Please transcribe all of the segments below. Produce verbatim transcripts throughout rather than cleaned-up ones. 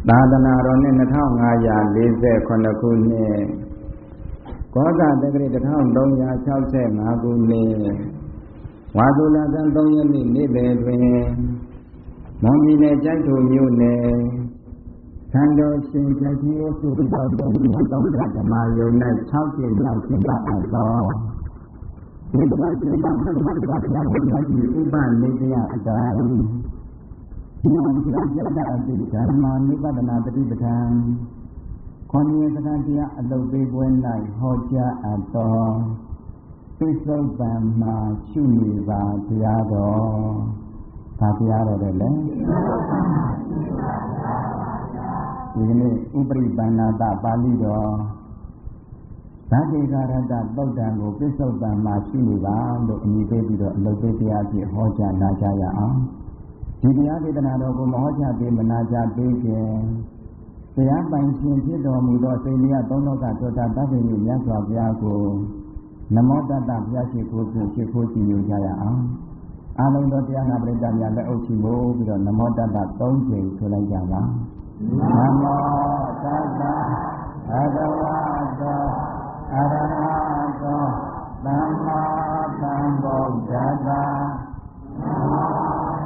သာသနာတော်နှစ်နှစ်ထောင်ငါးရာလေးဆယ်ခုနှစ်ခုနှစ်ကောဇာတက္ကရာတစ်ထောင်သုံးရာခြောက်ဆယ်ငါးခုနှစ်ဝါဆိုလဆန်းသုံးရက်နေ့နေ့လယ်တွင်မွန်ပြည်နယ်ကျိုက်ထိုမြို့နယ်သံတော်ရှင်ကျိုက်ထိုသုတ္တတော်ဘုရားတော်ဓမ္မယုံ၌၆ကျင်းလောက်ကျင်းပအပ်သောဒီကနေ့ကျင်းပတဲ့ဘုရားတရားကိုဥပနိဒယအတာဒီမှာဒီကနေ့အတိဓမ္မနိဗ္ဗာန်တတိပဋ္ဌာန်ခေါင်းရည်စကားတရားအလုပ်ပေးပွဲ၌ဟောကြားအပ်သောပိဿုပံမှာရှုနေပါတရားတော်ဒါတရားတော်တယ်လေဒီကနေ့ဥပရိပန္နာတပါဠိတော်သတ္တေကာရတသုတ်တံကိုပိဿုပံမှာရှုနေပါလို့အမည်ပေးပြီးတော့အလုပ်ပေးတရားဖြင့်ဟောကြားနာကြားရအောင်ဒီတရားဒေသနာတော်ကိုမဟောကြားပေးမနာကြားပေးခြင်းတရားပိုင်ရှင်ဖြစ်တော်မူသောစေမြတ်သုံးလောကသောတာတတ်ခြင်းမြတ်စွာဘုရားကိုနမောတတ္တဘုရားရှိခိုးဖြင့်ရှိခိုးကြည်ညိုကြရအောင်အာလုံးသောတရားနာပရိသတ်များလက်အုပ်ချီမို့ပြီးတော့နမောတတ္တသုံးကြိမ်ဆိုလိုက်ကြပါနမောတတ္တဘဂဝတောအရဟတောသမ္မာသမ္ဗုဒ္ဓတ္တနမော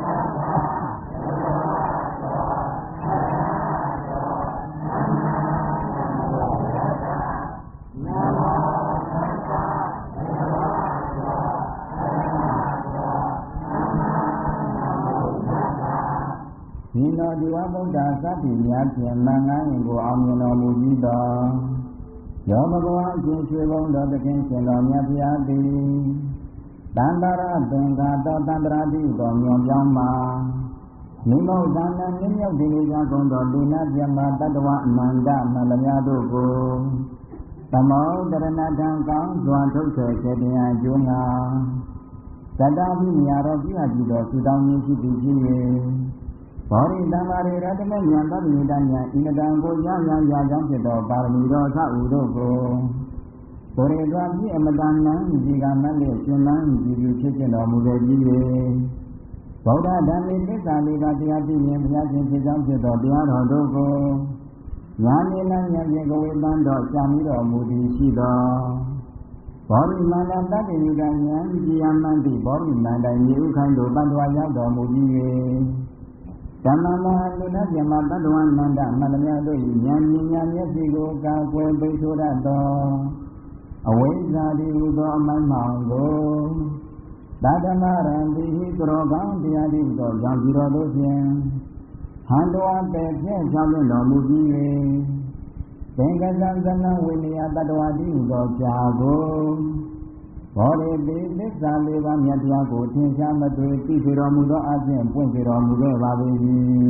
ဒီတော်ဒီဝဗုဒ္ဓသတ္တိများဖြင့်မင်္ဂရင်ကိုအောင်မြင်တော်မူပြီးတော်ယောဘဂဝါအရှင်ရွှေဘုံတော်သခင်ရှင်တော်မြတ်ဖျားသည်တန္တရာသင်္ဃာတော်တန္တရာတိတော်ညွန်ပြောင်းမှာမိမုဒ္ဒနာမြင့်မြတ်ဒီနေကြကုန်သောဒိနာပြမတတ္တဝအနန္တမလျာတို့ကိုသမုဒ္ဒရဏထံကောင်းစွာထုတ်ဆွဲစေတရားကျိုးငါသတ္တပိမြာတော်ပြည့်အပ်သောသုတောင်းခြင်းရှိသည်ဖြစ်၍ဘောရိတံမာရိရတမေဉာဏ်သတ္တိတဉာဏ်ဣန္ဒံကိုရရရကြောင်းဖြစ်သောပါရမီတော်အစဥတို့ကိုကိုရေစွာပြည့်အမတန်နံဒီကမလေးရှင်မန်းကြည်ပြုဖြစ်ခြင်းတော်မူခဲ့ပြီး၍ဗုဒ္ဓဓမ္မေသစ္စာလေးပါးတရားသိရင်ဘုရားရှင်ဖြစ်ကြောင်းဖြစ်သောတရားတော်တို့ကိုညာနေလဉာဏ်ဖြင့်ကိုဝေပန်းတော်ရှာမိတော်မူသည်ရှိသောဘောရိမန္တတတ္တိကဉာဏ်ကြည်ယမန္တိဘောရိမန္တမြေဥခိုင်းတို့ပတ္တဝါရောက်တော်မူပြီး၍ဓမ္မမဟာလူနာပြမတတ္တဝနန္ဒမန္တမြတ်တို့၏ဉာဏ်ဉာဏ်မျက်စိကိုကာကွယ်ပိတ်ဆို့တတ်သောအဝိဇ္ဇာတိဟူသောအမိုင်းမှောင်ကိုသတ္တမရံတိဟိကရောကောင်းတရားတိသောကြောင့်ဒီတော်တို့ဖြင့်ဟန္တောအပေဖြင့်ဆောင်လွှင့်တော်မူပြီး၍သင်္ကသံသနဝိနည်းတတ္တဝတိဟူသောကြာကိုဘောရိတိသစ္စာလေးပါးမြတ်တရားကိုသင်္ချာမသွေသိစေတော်မူသောအခြင်းပွင့်စေတော်မူခဲ့ပါ၏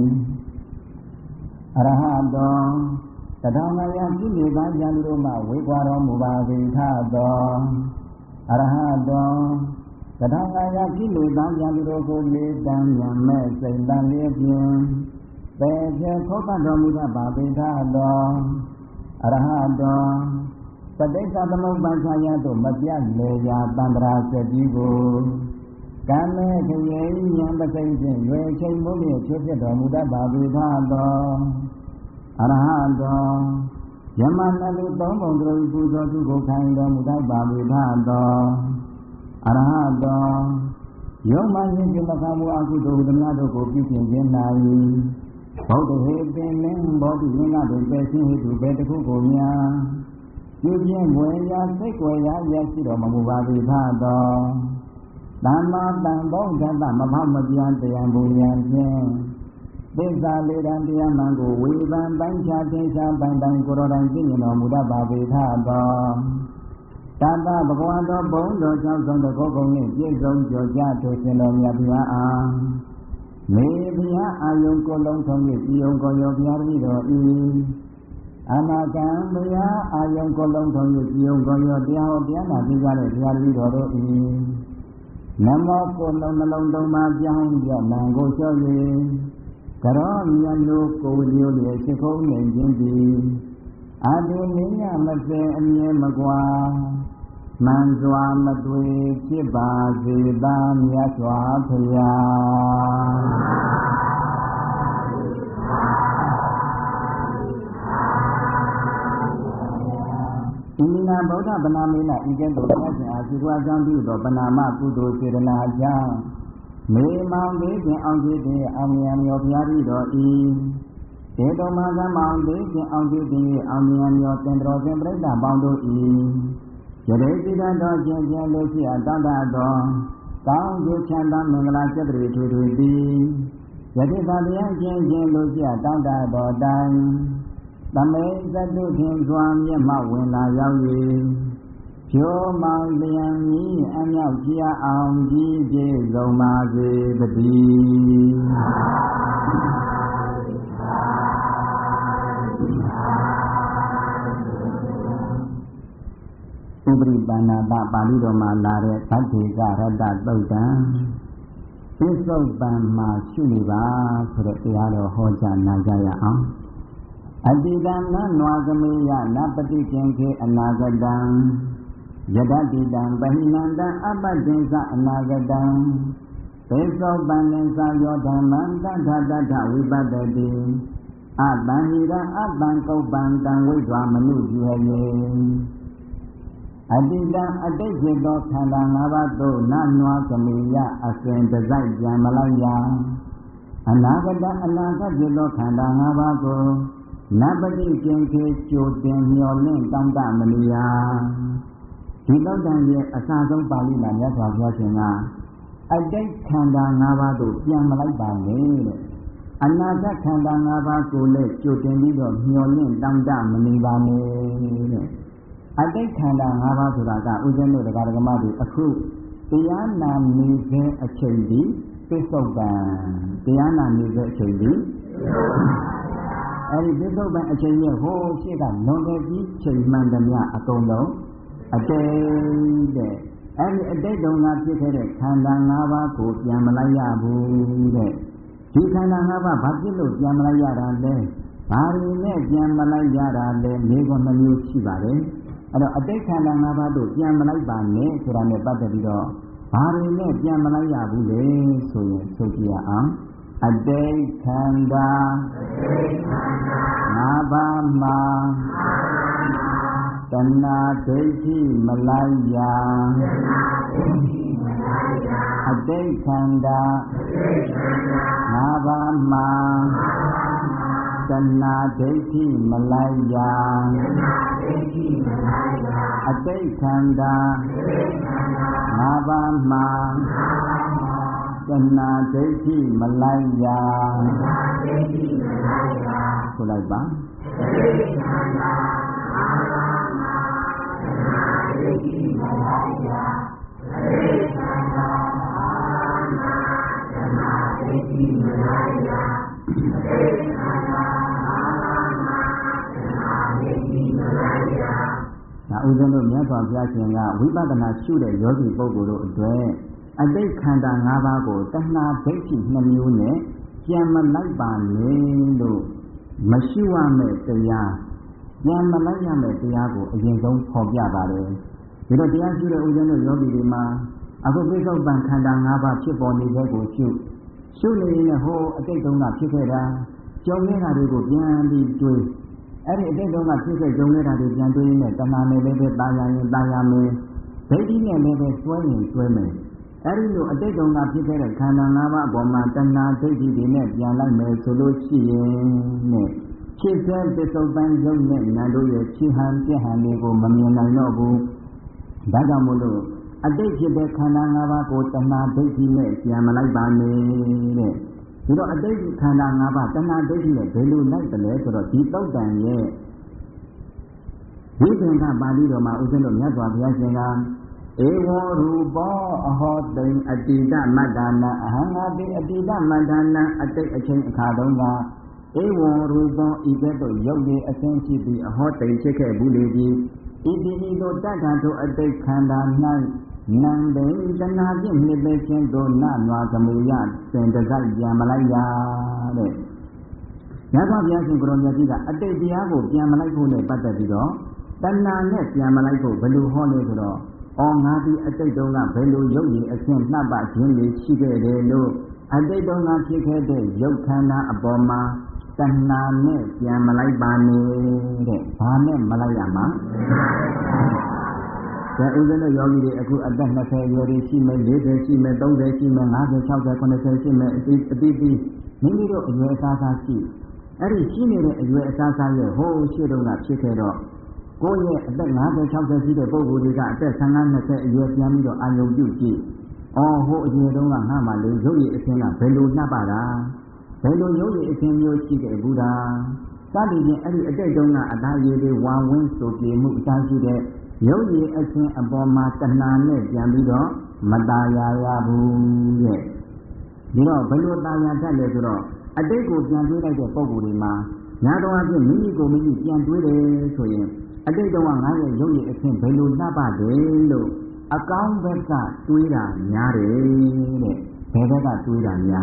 အရဟတောတထောင်ငါးရာပြည့်နေပါကြလူတို့မှဝေကွာတော်မူပါ၏ထသောအရဟတောတထောင်ငါးရာပြည့်နေပါကြလူတို့ကိုလေးတန်းဉာဏ်မဲ့စိတ်တန်လေးဖြင့်ပေဖြင့်ခေါ်ပတ်တော်မူတတ်ပါ၏ထသောအရဟတောပဋိစ္စသမုပ္ပါဒ်ဆာယသို့မပြတ်လေရာတန္တရာစတိကိုကံမဲ့ခရေဉာဏ်ပစိမ့်ဖြင့်ရွယ်ချိန်မှုဖြင့်ဖြစ်ဖြစ်တော်မူတတ်ပါ၏သာသောအရဟတောယမနလူသုံးပုံသူပူဇော်သူကိုခိုင်းတော်မူတတ်ပါ၏သာသောအရဟတောယုံမှရှင်ပြမခံမှုအကုသိုလ်ဓမ္မတို့ကိုပြုပြင်ခြင်း၌ဘုဒ္ဓဟေပင်လင်းဘောဓိဝိင္ကတွင်ပဲရှင်းဟိတုပဲတခုကိုများပြုခြင်းဝေရာစိတ်ွယ်ရာရရှိတော်မမူပါသည်သာသောသမ္မာတန်ဗုဒ္ဓတ္တမဖမပြန်တရားဘုံဉာဏ်ဖြင့်သစ္စာလေးတန်တရားမှန်ကိုဝေဖန်ပိုင်းခြားသင်္ချာပိုင်းတိုင်းကိုယ်တော်တိုင်သိမြင်တော်မူတတ်ပါသည်သာသောတတ္တဘဂဝါတော်ဘုံတော်ကြောင့်ဆုံးတကောကုံနှင့်ပြည့်စုံကြောကြထိုရှင်တော်မြတ်ဘုရားအားမေဘုရားအာယုံကိုလုံးထုံး၍ဤယုံကိုရောဘုရားတည်းတော်ဤအနာကံဘုရားအာယုံကိုလုံးထုံး၍ပြုံးကိုရောတရားဟောတရားနာပြကြတဲ့ဘုရားတည်းတော်တို့၏နမောကိုလုံးနှလုံးသုံးပါးပြောင်းရနံကိုလျှော့၍ကရောမြတ်လူကိုဝိညိုလျက်ရှိခုံးနေခြင်းသည်အာတုနိညမစင်အမြဲမကွာမှန်စွာမသွေဖြစ်ပါစေသာမြတ်စွာဘုရားอิมินาโบธปนาเมนะอีเกตุพระရှင်အာရှိခွာကြောင့်ပြုသောပနာမကုသိုလ်စေတနာကြောင့်မေမောင်သေးခြင်းအောင်ကြည်ခြင်းအောင်မြတ်မြော်ဖျားပြီးတော်ဤဒေတောမကမောင်သေးခြင်းအောင်ကြည်ခြင်းအောင်မြတ်မြော်သင်တော်ရှင်ပြိဿပေါင်းတို့ဤယရေစိတတော်ခြင်းခြင်းလို့ရှိအပ်တောင်းတတော်ကောင်းကျိုးချမ်းသာမင်္ဂလာကျက်တည်းထွေထွေသည်ယတိသာတရားခြင်းခြင်းလို့ရှိအပ်တောင်းတတော်တိုင်သမေသတုခင်စွာမျက်မှောက်ဝင်လာရောက်၍ဖြိုးမောင်လျံကြီးအမြောက်ကြအောင်ကြီးပြည့်စုံပါစေတည်းဥပရိပန္နတပါဠိတော်မှာလာတဲ့သတ္ထေကရတ္တသုတ်တံပစ္စုပန်မှာရှုနေပါဆိုတဲ့တရားတော်ဟောကြားနာကြရအောင်အတိတံနနွာကမေယနပတိကင်ခေအနာဂတံယတတိတံပဟိနန္တံအပ္ပတိသအနာဂတံသေသောပန္နံသာယောဓမ္မံတထတထဝိပတ္တိအတံဟိရအတံကုပ္ပံတံဝိဒ္ဓမနုဇေယေအတိတံအတိတ်ဖြစ်သောခန္ဓာ၅ပါးသို့နနွာကမေယအစဉ်တစိုက်ပြန်မလိုက်ရအနာဂတအနာဂတ်ဖြစ်သောခန္ဓာ၅ပါးကိုနပတိကင်ခေကြိုတင်မျော်လင့်တောင်းတမလျာဒီတော့တန်ရဲ့အစဆုံးပါဠိမှာမြတ်စွာဘုရားရှင်ကအတိတ်ခန္ဓာ၅ပါးတို့ပြန်မလိုက်ပါနဲ့တဲ့အနာဂတ်ခန္ဓာ၅ပါးကိုလည်းကြိုတင်ပြီးတော့မျော်လင့်တောင်းတမနေပါနဲ့တဲ့အတိတ်ခန္ဓာ၅ပါးဆိုတာကဥစ္စံတို့တရားဓမ္မတွေအခုတရားနာနေတဲ့အချိန်ဒီပစ္စုပန်တရားနာနေတဲ့အချိန်ဒီအဲဒီပစ္စုပန်အချိန်ရဲ့ဟိုးရှိကလွန်ခဲ့ပြီးချိန်မှန်သမျှအကုန်လုံးအတိတ်တဲ့အဲဒီအတိတ်တုန်းကဖြစ်ခဲ့တဲ့ခန္ဓာ၅ပါးကိုပြန်မလိုက်ရဘူးတဲ့ဒီခန္ဓာ၅ပါးဘာဖြစ်လို့ပြန်မလိုက်ရတာလဲဘာတွေနဲ့ပြန်မလိုက်ရတာလဲမျိုးကနှမျိုးရှိပါတယ်အဲ့တော့အတိတ်ခန္ဓာ၅ပါးတို့ပြန်မလိုက်ပါနဲ့ဆိုတာနဲ့ပတ်သက်ပြီးတော့ဘာတွေနဲ့ပြန်မလိုက်ရဘူးလေဆိုရင်ဆိုကြည့်ရအောင်အတိတ်ခန္ဓာ၅ပါးမှာတဏှာဒိဋ္ဌိမလိုက်ရအတိတ်ခန္ဓာ၅ပါးမှာတဏှာဒိဋ္ဌိမလိုက်ရအတိတ်ခန္ဓာ၅ပါးမှာတဏှာဒိဋ္ဌိမလိုက်ရဆိုလိုက်ပါအတိတ်ခန္ဓာ၅ပါးမှာတဏှာဒိဋ္ဌိမလိုက်ရအတိတ်ခန္ဓာ၅ပါးမှာတဏှာဒိဋ္ဌိမလိုက်ရအတိတ်ခန္ဓာဒါဥစဉ်တို့မြတ်စွာဘုရားရှင်ကဝိပဿနာရှုတဲ့ယောဂီပုဂ္ဂိုလ်တို့အတွက်အတိတ်ခန္ဓာ၅ပါးကိုတဏှာဒိဋ္ဌိနှမျိုးနဲ့ပြန်မလိုက်ပါနဲ့လို့မရှုရမယ့်တရားပြန်မလိုက်ရမယ့်တရားကိုအရင်ဆုံးဖော်ပြပါတယ်ဒီတော့တရားရှုတဲ့ဥစဉ်တို့ယောဂီတွေမှာအခုပိဿုပံခန္ဓာ၅ပါးဖြစ်ပေါ်နေတဲ့ကိုရှုရှုနေရင်ဟိုအတိတ်တုန်းကဖြစ်ခဲ့တာကြုံနေတာတွေကိုပြန်ပြီးတွေးအဲ့ဒီအတိတ်တုန်းကဖြစ်ခဲ့ကြုံနေတာတွေပြန်တွေးနေတဏှာနဲ့လည်းပဲတာယာရင်တာယာမယ်ဒိဋ္ဌိနဲ့လည်းပဲစွဲရင်စွဲမယ်အဲ့ဒီလိုအတိတ်တုန်းကဖြစ်ခဲ့တဲ့ခန္ဓာ၅ပါးအပေါ်မှာတဏှာဒိဋ္ဌိတွေနဲ့ပြန်လိုက်မယ်ဆိုလို့ရှိရင်နဲ့ဖြစ်တဲ့ပစ္စုပန်ရုပ်နဲ့နာတို့ရဲ့ဖြစ်ဟန်ပြဟန်တွေကိုမမြင်နိုင်တော့ဘူးဒါကြောင့်မို့လို့အတိတ်ဖြစ်တဲ့ခန္ဓာ၅ပါးကိုတဏှာဒိဋ္ဌိနဲ့ပြန်မလိုက်ပါနဲ့တဲ့ဒီတော့အတိတ်ခန္ဓာ၅ပါးတဏှာဒိဋ္ဌိနဲ့ဘယ်လိုလိုက်တယ်လဲဆိုတော့ဒီတုတ်တန်ရဲ့ဝိသင်္ခပါဠိတော်မှာဥစဉ်တို့မြတ်စွာဘုရားရှင်ကဧဝံရူပောအဟောတိံအတိတမတ္တနာအဟံငါတိအတိတမတ္တနာအတိတ်အချိန်အခါတုန်းကဧဝံရူပောဤကဲ့သို့ရုပ်ရည်အစဉ်ရှိပြီးအဟောတိံဖြစ်ခဲ့ဘူးလေသည်ဤတိဤသို့တက္ကသို့အတိတ်ခန္ဓာ၌နံတေတဏှာဖြင့်နှစ်သိခြင်းသို့နနွားကမူရစင်တစိုက်ပြန်မလိုက်ရတဲ့။ညသောဘုရားရှင်ကိုရောမြတ်ကြီးကအတိတ်တရားကိုပြန်မလိုက်ဖို့နဲ့ပတ်သက်ပြီးတော့တဏှာနဲ့ပြန်မလိုက်ဖို့ဘယ်လိုဟောလဲဆိုတော့အော်ငါဒီအတိတ်တုန်းကဘယ်လိုရုပ်ရည်အစဉ်နှပ်ပခြင်းလေးရှိခဲ့တယ်လို့အတိတ်တုန်းကဖြစ်ခဲ့တဲ့ရုပ်ခန္ဓာအပေါ်မှာတတဏှာနဲ့ပြန်မလိုက်ပါနဲ့တဲ့ဘာနဲ့မလိုက်ရမှာဒါဥဒ္ဒနဲ့ယောဂီတွေအခုအသက်နှစ်ဆယ်အရွယ်တွေရှိမယ်လေးဆယ်ရှိမယ်သုံးဆယ်ရှိမယ်ငါးဆယ်ခြောက်ဆယ်ခုနှစ်ဆယ်ရှိမယ်အတိအတိပြီးမိမိတို့အရွယ်အစားစားရှိအဲ့ဒီရှိနေတဲ့အရွယ်အစားစားရဲ့ဟိုးရှိတုန်းကဖြစ်ခဲ့တော့ကိုယ့်ရဲ့အသက်ငါးဆယ်ခြောက်ဆယ်ရှိတဲ့ပုဂ္ဂိုလ်တွေကအသက်ဆယ်ငါး နှစ်ဆယ်အရွယ်ပြန်ပြီးတော့အာယုံပြုကြည့်အော်ဟိုအရွယ်တုန်းကငါမှလေရုပ်ရည်အခြင်းကဘယ်လိုနှပ်ပါတာဘယ်လိုရုပ်ရည်အခြင်းမျိုးရှိခဲ့ဘူးလားစသည်ဖြင့်အဲ့ဒီအတိတ်တုန်းကအသားရည်တွေဝါဝင်းဆိုပြေမှုအစားရှိတဲ့ရုပ်ရည်အခြင်းအပေါ်မှာတဏှာနဲ့ပြန်ပြီးတော့မตายရရဘူးတဲ့ဒီတော့ဘယ်လိုตายရတတ်လဲဆိုတော့အတိတ်ကိုပြန်တွေးလိုက်တဲ့ပုံကိုယ်တွေမှာညာတော်အဖြစ်မိမိကိုမိမိပြန်တွေးတယ်ဆိုရင်အတိတ်တုန်းကငါရဲ့ရုပ်ရည်အခြင်းဘယ်လိုနှပ်ပါတယ်လို့အကောင်းဘက်ကတွေးတာများတယ်တဲ့ဘယ်ဘက်ကတွေးတာများ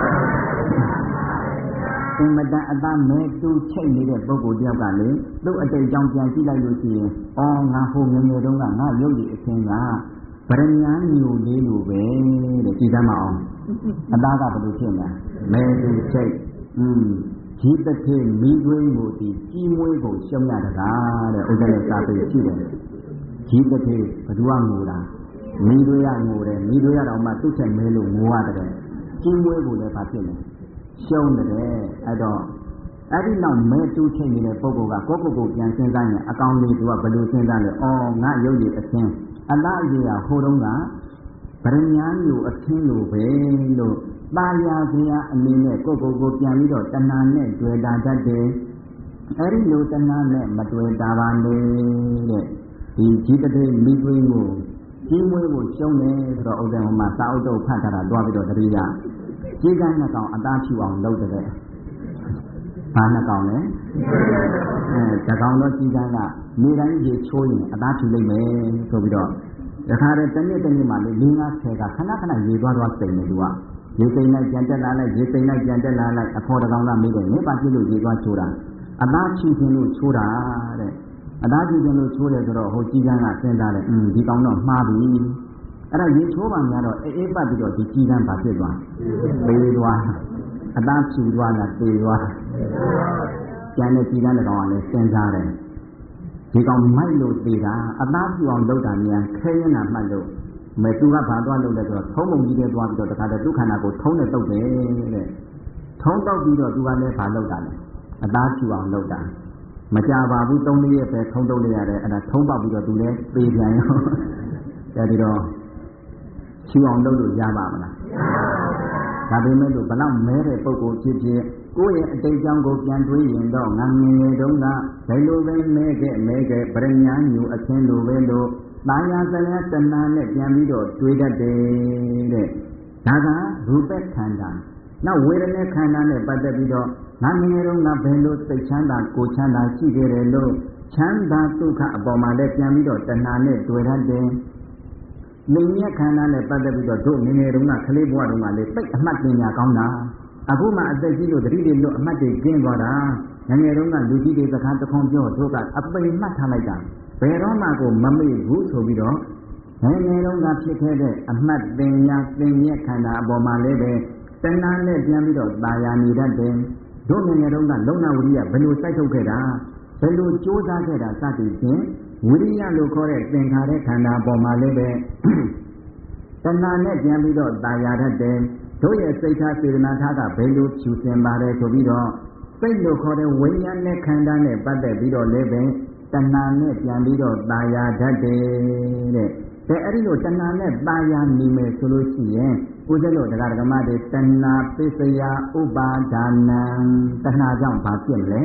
အင်မတန်အသားမဲတူချိတ်နေတဲ့ပုဂ္ဂိုလ်တယောက်ကလေသူ့အတိတ်ကြောင့်ပြန်ကြည့်လိုက်လို့ရှိရင်အော်ငါဟိုငယ်ငယ်တုန်းကငါရုပ်ရည်အခြင်းကဗရမ ्यान မျိုးလေးလိုပဲတဲ့ကြည်သမ်းမအောင်အသားကဘယ်လိုဖြစ်လဲမဲတူချိတ်อืมဒီတစ်ခေတ်မိသွေးကိုဒီကြီးမွေးကိုရှုံးရတကားတဲ့ဥဒ္ဒနဲ့စာပေရှိတယ်ဒီတစ်ခေတ်ဘယ်သူကငိုတာမိသွေးရငိုတယ်မိသွေးရတော့မှသူ့ချက်မဲလို့ငိုရတယ်ကြီးမွေးကိုလည်းဘာဖြစ်လဲရှုံးတယ်အဲ့တော့အဲ့ဒီနောက်မဲတူးချိန်နေတဲ့ပုဂ္ဂိုလ်ကကိုယ့်ကိုယ်ကိုပြန်စဉ်းစားရင်အကောင်းလေးသူကဘယ်လိုစဉ်းစားလဲအော်ငါရုပ်ရည်အခြင်းအလားအရာဟိုတုန်းကဗရမ ्यान မျိုးအခြင်းလိုပဲလို့ပါရစရာအနေနဲ့ကိုယ့်ကိုယ်ကိုပြန်ပြီးတော့တဏှာနဲ့တွေ့တာတတ်တယ်အဲ့ဒီလိုတဏှာနဲ့မတွေ့တာပါလေတဲ့ဒီជីတတိမိသွင်းကိုကြီးမွေးကိုရှုံးတယ်ဆိုတော့ဥဒ္ဒဟိုမှာစာအုပ်တော့ဖတ်ထားတာတွားပြီးတော့တတိယကြီးကန်းနှစ်ကောင်အသားဖြူအောင်လုပ်တဲ့ဘာနှစ်ကောင်လဲအဲတကောင်တော့ကြီးကန်းကနေတိုင်းရေချိုးရင်အသားဖြူလိုက်မယ်ဆိုပြီးတော့တခါတည်းတစ်နေ့တစ်နေ့မှလေ၄၅ဆယ်ကခဏခဏရေသွားသွားစိန်နေသူကရေစိန်လိုက်ပြန်တက်လာလိုက်ရေစိန်လိုက်ပြန်တက်လာလိုက်အဖော်တကောင်ကမေးတယ်နေပါကြည့်လို့ရေသွားချိုးတာအသားဖြူခြင်းလို့ချိုးတာတဲ့အသားဖြူခြင်းလို့ချိုးတယ်ဆိုတော့ဟိုကြီးကန်းကစဉ်းစားတယ်อืมဒီကောင်တော့မှားပြီအဲ့ဒါရေချိုးပါများတော့အေးအေးပတ်ပြီးတော့ဒီကြီးကန်းပါဖြစ်သွားပေးသွားအသားဖြူသွားလားသေသွားကျန်တဲ့ကြီးကန်းတစ်ကောင်ကလည်းစဉ်းစားတယ်ဒီကောင်မိုက်လို့သေတာအသားဖြူအောင်လုပ်တာများခဲရင်တာမှတ်လို့မဲသူကဘာသွားလုပ်လဲဆိုတော့ထုံးပုံကြီးတွေသွားပြီးတော့တခါတည်းဒုက္ခနာကိုထုံးနဲ့တုတ်တယ်တဲ့ထုံးတုတ်ပြီးတော့သူကလည်းဘာလုပ်တာလဲအသားဖြူအောင်လုပ်တာမကြပါဘူးသုံးလေးရက်ပဲထုံးတုတ်လိုက်ရတယ်အဲ့ဒါထုံးပေါက်ပြီးတော့သူလည်းသေပြန်ရောအဲဒီတော့ဖြူအောင်လုပ်လို့ရပါမလားဒါပေမဲ့လို့ဘလောက်မဲတဲ့ပုံကိုဖြစ်ဖြစ်ကိုယ့်ရဲ့အတိတ်ကြောင့်ကိုပြန်တွေးရင်တော့ငငယ်တုန်းကဘယ်လိုပဲမဲခဲ့မဲခဲ့ပရိညာညူအချင်းလိုပဲလို့တာယာစရတဏှာနဲ့ပြန်ပြီးတော့တွေးတတ်တယ်တဲ့ဒါကရူပခန္ဓာနောက်ဝေဒနာခန္ဓာနဲ့ပတ်သက်ပြီးတော့ငငယ်တုန်းကဘယ်လိုစိတ်ချမ်းသာကိုယ်ချမ်းသာရှိခဲ့တယ်လို့ချမ်းသာဒုက္ခအပေါ်မှာလည်းပြန်ပြီးတော့တဏှာနဲ့တွေးတတ်တယ်မြင်ရခန္ဓာနဲ့ပတ်သက်ပြီးတော့တို့ငငယ်တုန်းကကလေးဘဝတုန်းကလေသိအမှတ်ပညာကောင်းတာအခုမှအသက်ကြီးလို့တတိတွေလို့အမှတ်တွေကျင်းသွားတာငငယ်တုန်းကလူကြီးတွေစကားတခွန်ပြောတို့ကအပိန်မှတ်ထားလိုက်တာဘယ်တော့မှကိုမမေ့ဘူးဆိုပြီးတော့ငငယ်တုန်းကဖြစ်ခဲ့တဲ့အမှတ်ပညာသင်ရခန္ဓာအပေါ်မှာလည်းပဲတဏှာနဲ့ပြန်ပြီးတော့ตายာနေတတ်တယ်တို့ငငယ်တုန်းကလုံနာဝိရိယဘယ်လိုစိုက်ထုတ်ခဲ့တာဘယ်လိုကြိုးစားခဲ့တာစသည်ဖြင့်ဝိရိယလို့ခေါ်တဲ့သင်္ခါရခန္ဓာပေါ်မှာလည်းပဲတဏှာနဲ့ပြန်ပြီးတော့ตายာတတ်တယ်တို့ရဲ့စိတ်ထားစေတနာထားကဘယ်လိုဖြူစင်ပါတယ်ဆိုပြီးတော့စိတ်လို့ခေါ်တဲ့ဝိညာဉ်နဲ့ခန္ဓာနဲ့ပတ်သက်ပြီးတော့လည်းပဲတဏှာနဲ့ပြန်ပြီးတော့ตายာတတ်တယ်တဲ့ဒါအဲ့ဒီလိုတဏှာနဲ့ตายာနေမယ်ဆိုလို့ရှိရင်ကိုယ်ကျလို့တရားဓမ္မတွေတဏှာပစ္စယဥပါဒါနံတဏှာကြောင့်ဘာဖြစ်မလဲ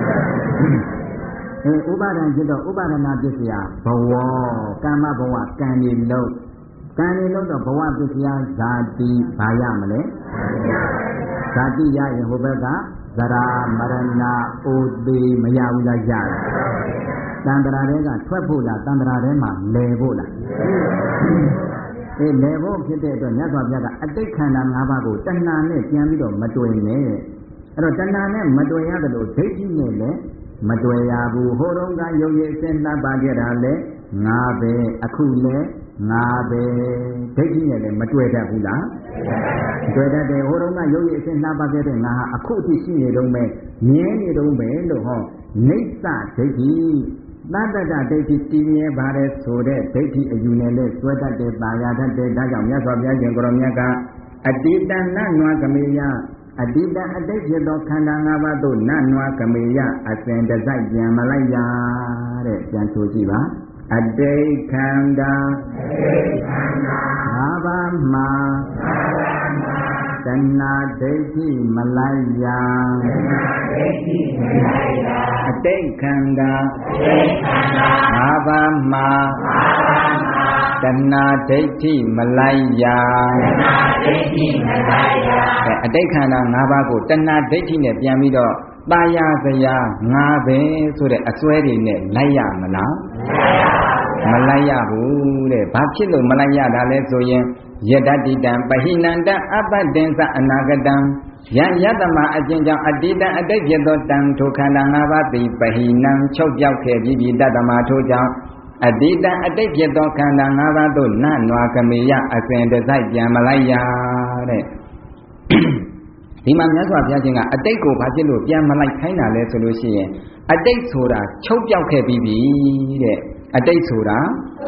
အဲဥပါဒံဖြစ်တော့ဥပါဒနာပစ္စယဘဝကာမဘဝကံနေလို့ကံနေလို့တော့ဘဝပစ္စယဇာတိဘာရမလဲဇာတိရရင်ဟိုဘက်ကဇရာမရဏအိုသေးမရဘူးလားရတယ်တန်တရာတွေကထွက်ဖို့လားတန်တရာထဲမှာလဲဖို့လားအဲလဲဖို့ဖြစ်တဲ့အတွက်မြတ်စွာဘုရားကအတိတ်ခန္ဓာ၅ပါးကိုတဏှာနဲ့ပြန်ပြီးတော့မတွေ့နဲ့အဲ့တော့တဏှာနဲ့မတွေ့ရတယ်လို့ဒိဋ္ဌိနဲ့လည်းမတွေ့ရဘူးဟိုတုန်းကယုံရည်အစဉ်နှပ်ပါခဲ့တာလေငါပဲအခုလဲငါပဲဒိဋ္ဌိနဲ့လည်းမတွေ့တတ်ဘူးလားတွေ့တတ်တယ်ဟိုတုန်းကရုပ်ရည်အစဉ်နှာပါခဲ့တဲ့ငါဟာအခုအထိရှိနေတော့မယ်မြဲနေတော့မယ်လို့ဟောနိစ္စဒိဋ္ဌိသတ္တတဒိဋ္ဌိတည်မြဲပါတယ်ဆိုတဲ့ဒိဋ္ဌိအယူနဲ့လည်းဆွဲတတ်တယ်ပါရတတ်တယ်ဒါကြောင့်မြတ်စွာဘုရားရှင်ကိုရောမြတ်ကအတ္တိတနနွားကမေယအတ္တိတအတိတ်ဖြစ်သောခန္ဓာ၅ပါးသို့နနွားကမေယအစဉ်တစိုက်ပြန်မလိုက်ရတဲ့ပြန်ဆိုကြည့်ပါအတိတ်ခန္ဓာ၅ပါးမှာတဏှာဒိဋ္ဌိမလိုက်ရအတိတ်ခန္ဓာ၅ပါးမှာတဏှာဒိဋ္ဌိမလိုက်ရအတိတ်ခန္ဓာ၅ပါးကိုတဏှာဒိဋ္ဌိနဲ့ပြန်ပြီးတော့ပါရစရာငါပဲဆိုတဲ့အစွဲတွေနဲ့လိုက်ရမလားမလိုက်ရဘူးတဲ့ဘာဖြစ်လို့မလိုက်ရတာလဲဆိုရင်ယတတိတံပဟိနန္တအပ္ပတင်္စအနာဂတံယံယတမအကျဉ်းကြောင့်အတ္တိတံအတိတ်ဖြစ်သောတံထိုခန္ဓာ၅ပါးသည်ပဟိနံချုပ်ပြောက်ခဲ့ပြီးပြီတတမထိုကြောင့်အတ္တိတံအတိတ်ဖြစ်သောခန္ဓာ၅ပါးသို့နနွားကမေယအစဉ်တစိုက်ပြန်မလိုက်ရတဲ့ဒီမှာမြတ်စွာဘုရားရှင်ကအတိတ်ကိုဘာဖြစ်လို့ပြန်မလိုက်ခိုင်းတာလဲဆိုလို့ရှိရင်အတိတ်ဆိုတာချုပ်ပြောက်ခဲ့ပြီးပြီတဲ့အတိတ်ဆိုတာ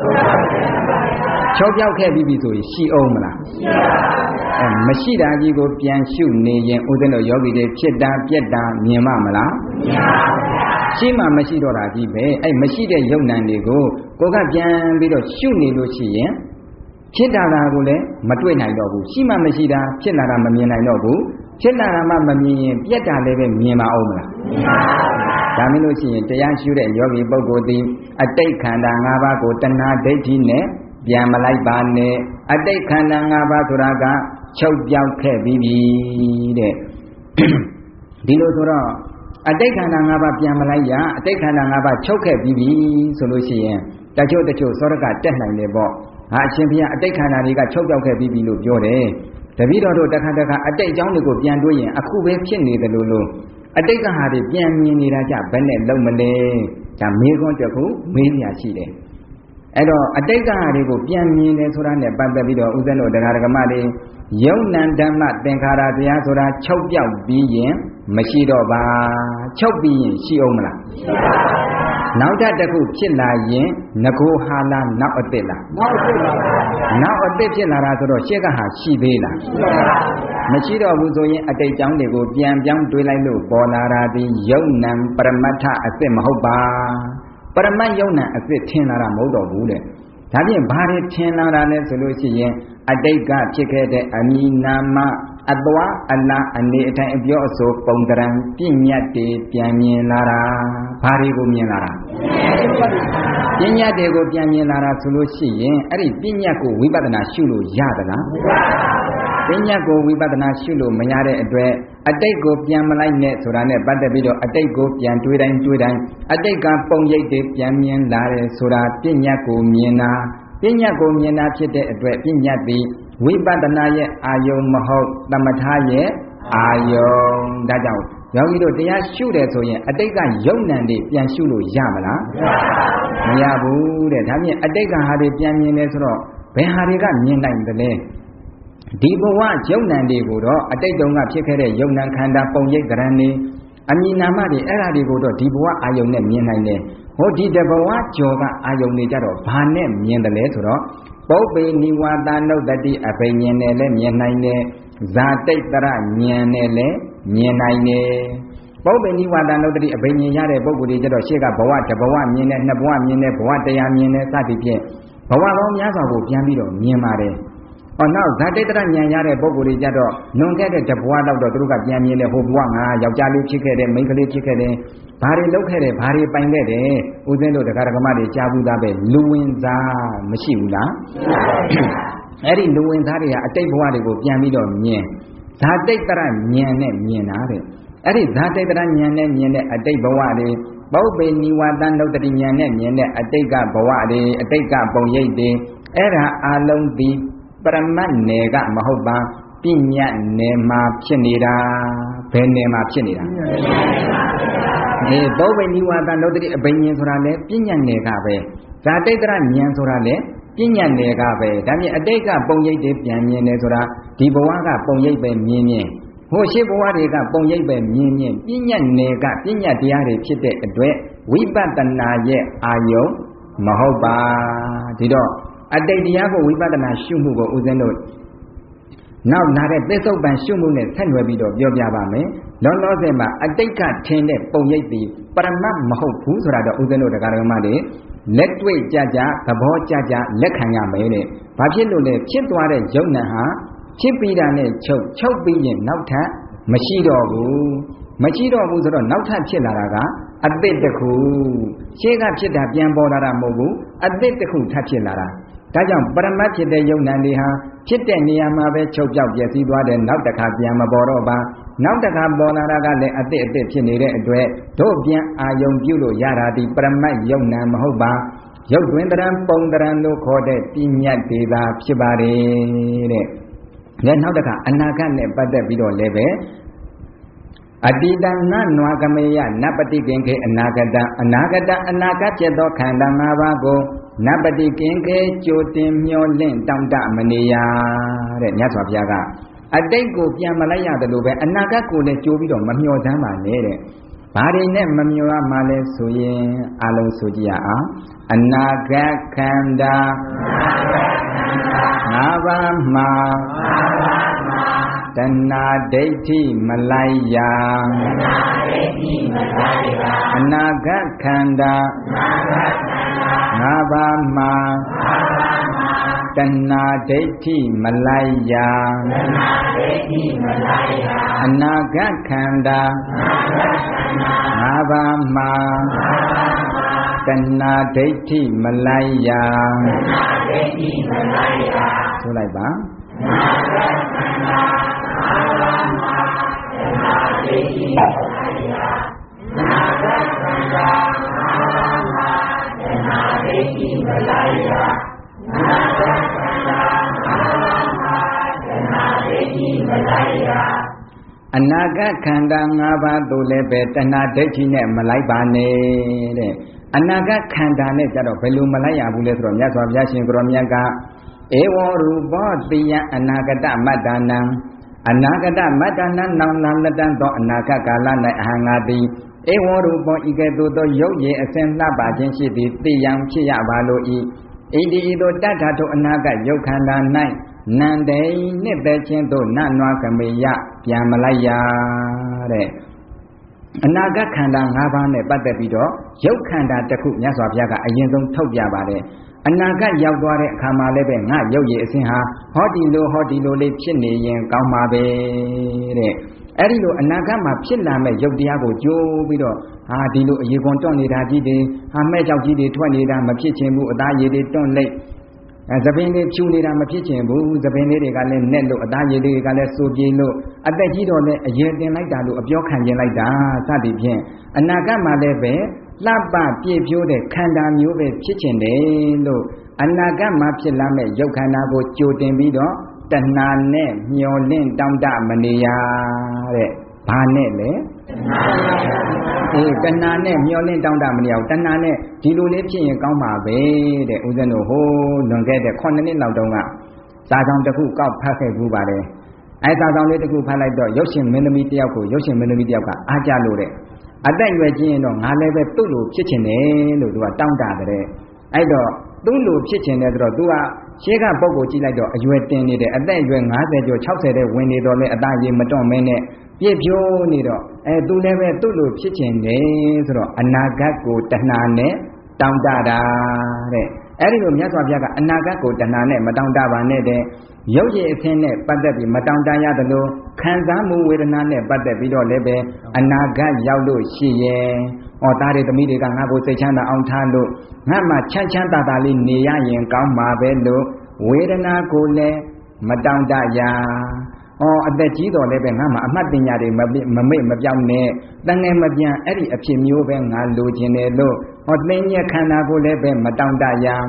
ချုပ်ပြောက်ခဲ့ပြီးပြီဆိုရင်ရှိအောင်မလားအဲမရှိတာကြီးကိုပြန်ရှုနေရင်ဥစဉ်တို့ယောဂီတွေဖြစ်တာပြက်တာမြင်မှမလားရှိမှမရှိတော့တာကြီးပဲအဲမရှိတဲ့ယုံနံတွေကိုကိုကပြန်ပြီးတော့ရှုနေလို့ရှိရင်ဖြစ်တာတာကိုလည်းမတွေ့နိုင်တော့ဘူးရှိမှမရှိတာဖြစ်လာတာမမြင်နိုင်တော့ဘူးဖြစ်လာတာမှမမြင်ရင်ပြက်တာလည်းပဲမြင်ပါအောင်မလားဒါမင်းလို့ရှိရင်တရားရှုတဲ့ယောဂီပုဂ္ဂိုလ်သည်အတိတ်ခန္ဓာ၅ပါးကိုတဏှာဒိဋ္ဌိနဲ့ပြန်မလိုက်ပါနဲ့အတိတ်ခန္ဓာ၅ပါးဆိုတာကချုပ်ပြောက်ခဲ့ပြီးပြီတဲ့ဒီလိုဆိုတော့အတိတ်ခန္ဓာ၅ပါးပြန်မလိုက်ရအတိတ်ခန္ဓာ၅ပါးချုပ်ခဲ့ပြီးပြီဆိုလို့ရှိရင်တချို့တချို့သောရကတက်နိုင်တယ်ပေါ့ဟာအရှင်ဘုရားအတိတ်ခန္ဓာတွေကချုပ်ပြောက်ခဲ့ပြီးပြီလို့ပြောတယ်တပည့်တော်တို့တခါတခါအတိတ်အကြောင်းတွေကိုပြန်တွေးရင်အခုပဲဖြစ်နေတယ်လို့လို့အတိတ်ကဟာတွေပြန်မြင်နေတာကြဘယ်နဲ့လုံးမလဲဒါမေးခွန်းတစ်ခုမေးရရှိတယ်အဲ့တော့အတိတ်ကဟာတွေကိုပြန်မြင်တယ်ဆိုတာနဲ့ပတ်သက်ပြီးတော့ဥစဉ်တို့တရားဓမ္မတွေယုံနံဓမ္မသင်္ခါရတရားဆိုတာချုပ်ပြောက်ပြီးရင်မရှိတော့ပါချုပ်ပြီးရင်ရှိအောင်မလားရှိပါဘူးနောက်တစ်ခုဖြစ်လာရင်ငကိုဟာလားနောက်အစ်စ်လားနောက်အစ်စ်ပါနောက်အစ်စ်ဖြစ်လာတာဆိုတော့ရှေ့ကဟာရှိသေးလားရှိပါဘူးမရှိတော့ဘူးဆိုရင်အတိတ်ကြောင်းတွေကိုပြန်ပြောင်းတွေးလိုက်လို့ပေါ်လာတာဒီယုံနံပရမတ္ထအစ်စ်မဟုတ်ပါပရမတ်ယုံနံအစ်စ်ထင်လာတာမဟုတ်တော့ဘူးတဲ့ဒါဖြင့်ဘာတွေထင်လာတာလဲဆိုလို့ရှိရင်အတိတ်ကဖြစ်ခဲ့တဲ့အမိနာမအသွားအလားအနေအထိုင်အပြောအဆိုပုံတရံပြည့်ညတ်တွေပြန်မြင်လာတာဘာတွေကိုမြင်လာတာပြည့်ညတ်တွေကိုပြန်မြင်လာတာဆိုလို့ရှိရင်အဲ့ဒီပြည့်ညတ်ကိုဝိပဿနာရှုလို့ရသလားမရပါဘူးပြည့်ညတ်ကိုဝိပဿနာရှုလို့မရတဲ့အတွက်အတိတ်ကိုပြန်မလိုက်နဲ့ဆိုတာနဲ့ပတ်သက်ပြီးတော့အတိတ်ကိုပြန်တွေးတိုင်းတွေးတိုင်းအတိတ်ကပုံရိပ်တွေပြန်မြင်လာတယ်ဆိုတာပြည့်ညတ်ကိုမြင်တာပြည့်ညတ်ကိုမြင်တာဖြစ်တဲ့အတွက်ပြည့်ညတ်သည်ဝိပဿနာရဲ့အာယုံမဟုတ်သမထရဲ့အာယုံဒါကြောင့်ယောဂီတို့တရားရှုတယ်ဆိုရင်အတိတ်ကယုံနံတွေပြန်ရှုလို့ရမလားမရဘူးတဲ့ဒါဖြင့်အတိတ်ကဟာတွေပြန်မြင်တယ်ဆိုတော့ဘယ်ဟာတွေကမြင်နိုင်တယ်လဲဒီဘဝယုံနံတွေကိုတော့အတိတ်တုန်းကဖြစ်ခဲ့တဲ့ယုံနံခန္ဓာပုံရိပ်ကရဏတွေအမြင်နာမတွေအဲ့ဒါတွေကိုတော့ဒီဘဝအာယုံနဲ့မြင်နိုင်တယ်ဟောဒီတဘဝကျော်ကအာယုံတွေကြတော့ဘာနဲ့မြင်တယ်လဲဆိုတော့ပုပ္ပေနိဝါဒနုတ္တိအဘိညာဉ်နဲ့လည်းမြင်နိုင်တယ်ဇာတိတ်တရဉာဏ်နဲ့လည်းမြင်နိုင်တယ်ပုပ္ပေနိဝါဒနုတ္တိအဘိညာဉ်ရတဲ့ပုဂ္ဂိုလ်တွေကြတော့ရှေ့ကဘဝတဘဝမြင်တယ်နှစ်ဘဝမြင်တယ်ဘဝတရားမြင်တယ်စသည်ဖြင့်ဘဝပေါင်းများစွာကိုပြန်ပြီးတော့မြင်ပါတယ်ဟောနောက်ဇာတိတရဉာဏ်ရတဲ့ပုဂ္ဂိုလ်တွေကြတော့လွန်ခဲ့တဲ့တဘဝတော့သူတို့ကပြန်မြင်တယ်ဟိုဘဝငါယောက်ျားလေးဖြစ်ခဲ့တယ်မိန်းကလေးဖြစ်ခဲ့တယ်ဘာတွေလုပ်ခဲ့တယ်ဘာတွေပိုင်ခဲ့တယ်ဥစဉ်တို့တရားဓမ္မတွေကြားဘူးသားပဲလူဝင်စားမရှိဘူးလားအဲ့ဒီလူဝင်စားတွေကအတိတ်ဘဝတွေကိုပြန်ပြီးတော့မြင်ဇာတိတရဉာဏ်နဲ့မြင်တာတဲ့အဲ့ဒီဇာတိတရဉာဏ်နဲ့မြင်တဲ့အတိတ်ဘဝတွေပုပ္ပေနိဝါဒနုတ္တိဉာဏ်နဲ့မြင်တဲ့အတိတ်ကဘဝတွေအတိတ်ကပုံရိပ်တွေအဲ့ဒါအလုံးဒီပရမတ်နယ်ကမဟုတ်ပါပညာနယ်မှာဖြစ်နေတာဘယ်နယ်မှာဖြစ်နေတာဒီပုပ္ပေနိဝါဒနုတ္တိအဘိညာဉ်ဆိုတာလေပညာနယ်ကပဲဇာတိတရဉာဏ်ဆိုတာလေပပညာနယ်ကပဲဒါပြင်အတိတ်ကပုံရိပ်တွေပြန်မြင်တယ်ဆိုတာဒီဘဝကပုံရိပ်ပဲမြင်မြင်ဟိုရှိဘဝတွေကပုံရိပ်ပဲမြင်မြင်ပညာနယ်ကပညာတရားတွေဖြစ်တဲ့အတွက်ဝိပဿနာရဲ့အာယုံမဟုတ်ပါဒီတော့အတိတ်တရားကိုဝိပဿနာရှုမှုကိုဦးဇင်းတို့နောက်လာတဲ့သစ္စုပ္ပန်ရှုမှုနဲ့ဆက်နွယ်ပြီးတော့ပြောပြပါမယ်လောလောဆယ်မှာအတိတ်ကထင်တဲ့ပုံရိပ်ဒီပရမတ်မဟုတ်ဘူးဆိုတာတော့ဦးဇင်းတို့တရားတော်မှာတွေလက်တွေ့ကြကြသဘောကြကြလက်ခံရမယ်တဲ့ဘာဖြစ်လို့လဲဖြစ်သွားတဲ့ယုံနံဟာဖြစ်ပြီးတာနဲ့ချုပ်ချုပ်ပြီးရင်နောက်ထပ်မရှိတော့ဘူးမရှိတော့ဘူးဆိုတော့နောက်ထပ်ဖြစ်လာတာကအသစ်တစ်ခုရှေ့ကဖြစ်တာပြန်ပေါ်လာတာမဟုတ်ဘူးအသစ်တစ်ခုထပ်ဖြစ်လာတာဒါကြောင့်ပရမတ်ဖြစ်တဲ့ယုံနံတွေဟာဖြစ်တဲ့နေရာမှာပဲချုပ်ပြောက်ပြည့်စည်သွားတယ်နောက်တစ်ခါပြန်မပေါ်တော့ပါနောက်တစ်ခါပေါ်လာတာကလည်းအသစ်အသစ်ဖြစ်နေတဲ့အတွက်တို့ပြန်အာယုံပြုလို့ရတာဒီပရမတ်ယုံနံမဟုတ်ပါရုပ်တွင်တရံပုံတရံလို့ခေါ်တဲ့ပညာဒေတာဖြစ်ပါတယ်တဲ့လည်းနောက်တစ်ခါအနာဂတ်နဲ့ပတ်သက်ပြီးတော့လည်းပဲအတိတနနွာကမေယနပတိကင်ခေအနာဂတအနာဂတအနာဂတ်ဖြစ်သောခန္ဓာ၅ပါးကိုနပတိကင်ခေကြိုတင်မျောလင့်တောင့်တမနေရတဲ့မြတ်စွာဘုရားကအတိတ်ကိုပြန်မလိုက်ရတယ်လို့ပဲအနာဂတ်ကိုလည်းကြိုပြီးတော့မမျောစမ်းပါနဲ့တဲ့ဘာတွေနဲ့မမျောရမှလဲဆိုရင်အလုံးဆိုကြည့်ရအောင်အနာဂတ်ခန္ဓာငါးပါးမှာတဏှာဒိဋ္ဌိမလိုက်ရအနာဂတ်ခန္ဓာငါးပါးမှာတဏှာဒိဋ္ဌိမလိုက်ရအနာဂတ်ခန္ဓာငါးပါးမှာတဏှာဒိဋ္ဌိမလိုက်ရဆိုလိုက်ပါအနာဂတ်ခန္ဓာ၅ပါးတို့လည်းပဲတဏှာဒိဋ္ဌိနဲ့မလိုက်ပါနဲ့တဲ့အနာဂတ်ခန္ဓာနဲ့ကြတော့ဘယ်လိုမလိုက်ရဘူးလဲဆိုတော့မြတ်စွာဘုရားရှင်ကိုရောမြတ်ကဧဝရူပောတိယအနာဂတမတ္တနံအနာဂတမတ္တနံနောင်နာလက်တန်သောအနာဂတ်ကာလ၌အဟံငါတိဧဝရူပောဤကဲ့သို့သောရုပ်ရည်အစဉ်လှပခြင်းရှိသည်သိယံဖြစ်ရပါလို၏ဣတိဤသို့တတ္ထာထုအနာဂတ်ယုတ်ခန္ဓာ၌နန္တေနှစ်သက်ခြင်းသို့နနွားကမေယပြန်မလိုက်ရတဲ့အနာဂတ်ခန္ဓာ၅ပါးနဲ့ပတ်သက်ပြီးတော့ယုတ်ခန္ဓာတစ်ခုမြတ်စွာဘုရားကအရင်ဆုံးထုတ်ပြပါတယ်အနာဂတ်ရောက်သွားတဲ့အခါမှာလည်းပဲငါရုပ်ရည်အစဉ်ဟာဟောဒီလိုဟောဒီလိုလေးဖြစ်နေရင်ကောင်းပါပဲတဲ့အဲ့ဒီလိုအနာဂတ်မှာဖြစ်လာမဲ့ရုပ်တရားကိုကြိုးပြီးတော့ဟာဒီလိုအရေကွန်တွန့်နေတာကြီးတွေဟာမဲ့ကြောက်ကြီးတွေထွက်နေတာမဖြစ်ချင်ဘူးအသားရည်တွေတွန့်လိုက်အဲသပင်လေးဖြူနေတာမဖြစ်ချင်ဘူးသပင်လေးတွေကလည်းနဲ့လို့အသားရည်တွေကလည်းစိုးပြေးလို့အသက်ကြီးတော့လည်းအရေတင်လိုက်တာလို့အပြောခံကျင်လိုက်တာစသည်ဖြင့်အနာဂတ်မှာလည်းပဲလှပပြည့်ဖြိုးတဲ့ခန္ဓာမျိုးပဲဖြစ်ချင်တယ်လို့အနာဂတ်မှာဖြစ်လာမဲ့ရုပ်ခန္ဓာကိုကြိုတင်ပြီးတော့တဏှာနဲ့မျောလင့်တောင့်တမနေရတဲ့ဘာနဲ့လဲအေးတဏှာနဲ့မျောလင့်တောင့်တမနေရဘူးတဏှာနဲ့ဒီလိုလေးဖြစ်ရင်ကောင်းပါပဲတဲ့ဦးဇင်းတို့ဟိုးလွန်ခဲ့တဲ့ခုနှစ်နှစ်လောက်တုန်းကစာဆောင်တစ်ခုကောက်ဖတ်ခဲ့ဘူးပါတယ်အဲစာဆောင်လေးတစ်ခုဖတ်လိုက်တော့ရုပ်ရှင်မင်းသမီးတယောက်ကိုရုပ်ရှင်မင်းသမီးတယောက်ကအားကြလို့တဲ့အသက်ရွယ်ကြီးရင်တော့ငါလည်းပဲသူ့လိုဖြစ်ချင်တယ်လို့သူကတောင်းတတဲ့အဲ့တော့သူ့လိုဖြစ်ချင်တယ်ဆိုတော့သူကရှေးကပုံကိုကြည့်လိုက်တော့အရွယ်တင်နေတယ်အသက်အရွယ်၅၀ကျော်၆၀တဲ့ဝင်နေတော့လဲအသားရည်မတွန့်မဲနဲ့ပြည့်ဖြိုးနေတော့အဲသူလည်းပဲသူ့လိုဖြစ်ချင်တယ်ဆိုတော့အနာဂတ်ကိုတဏှာနဲ့တောင်းတတာတဲ့အဲ့ဒီလိုမြတ်စွာဘုရားကအနာဂတ်ကိုတဏှာနဲ့မတောင်းတပါနဲ့တဲ့ရုပ်ရည်အခြင်းနဲ့ပတ်သက်ပြီးမတောင်းတရသလိုခံစားမှုဝေဒနာနဲ့ပတ်သက်ပြီးတော့လည်းပဲအနာဂတ်ရောက်လို့ရှိရဲ့ဩသားတွေသမီးတွေကငါ့ကိုစိတ်ချမ်းသာအောင်ထားလို့ငါ့မှာချမ်းချမ်းသာသာလေးနေရရင်ကောင်းမှာပဲလို့ဝေဒနာကိုလည်းမတောင်းတရဩအသက်ကြီးတော်လည်းပဲငါ့မှာအမှတ်ပညာတွေမမမေ့မပြောင်းနဲ့တန်ငယ်မပြန်အဲ့ဒီအဖြစ်မျိုးပဲငါလိုချင်တယ်လို့ဟောသိဉ္ဇခန္ဓာကိုလည်းပဲမတောင်းတရ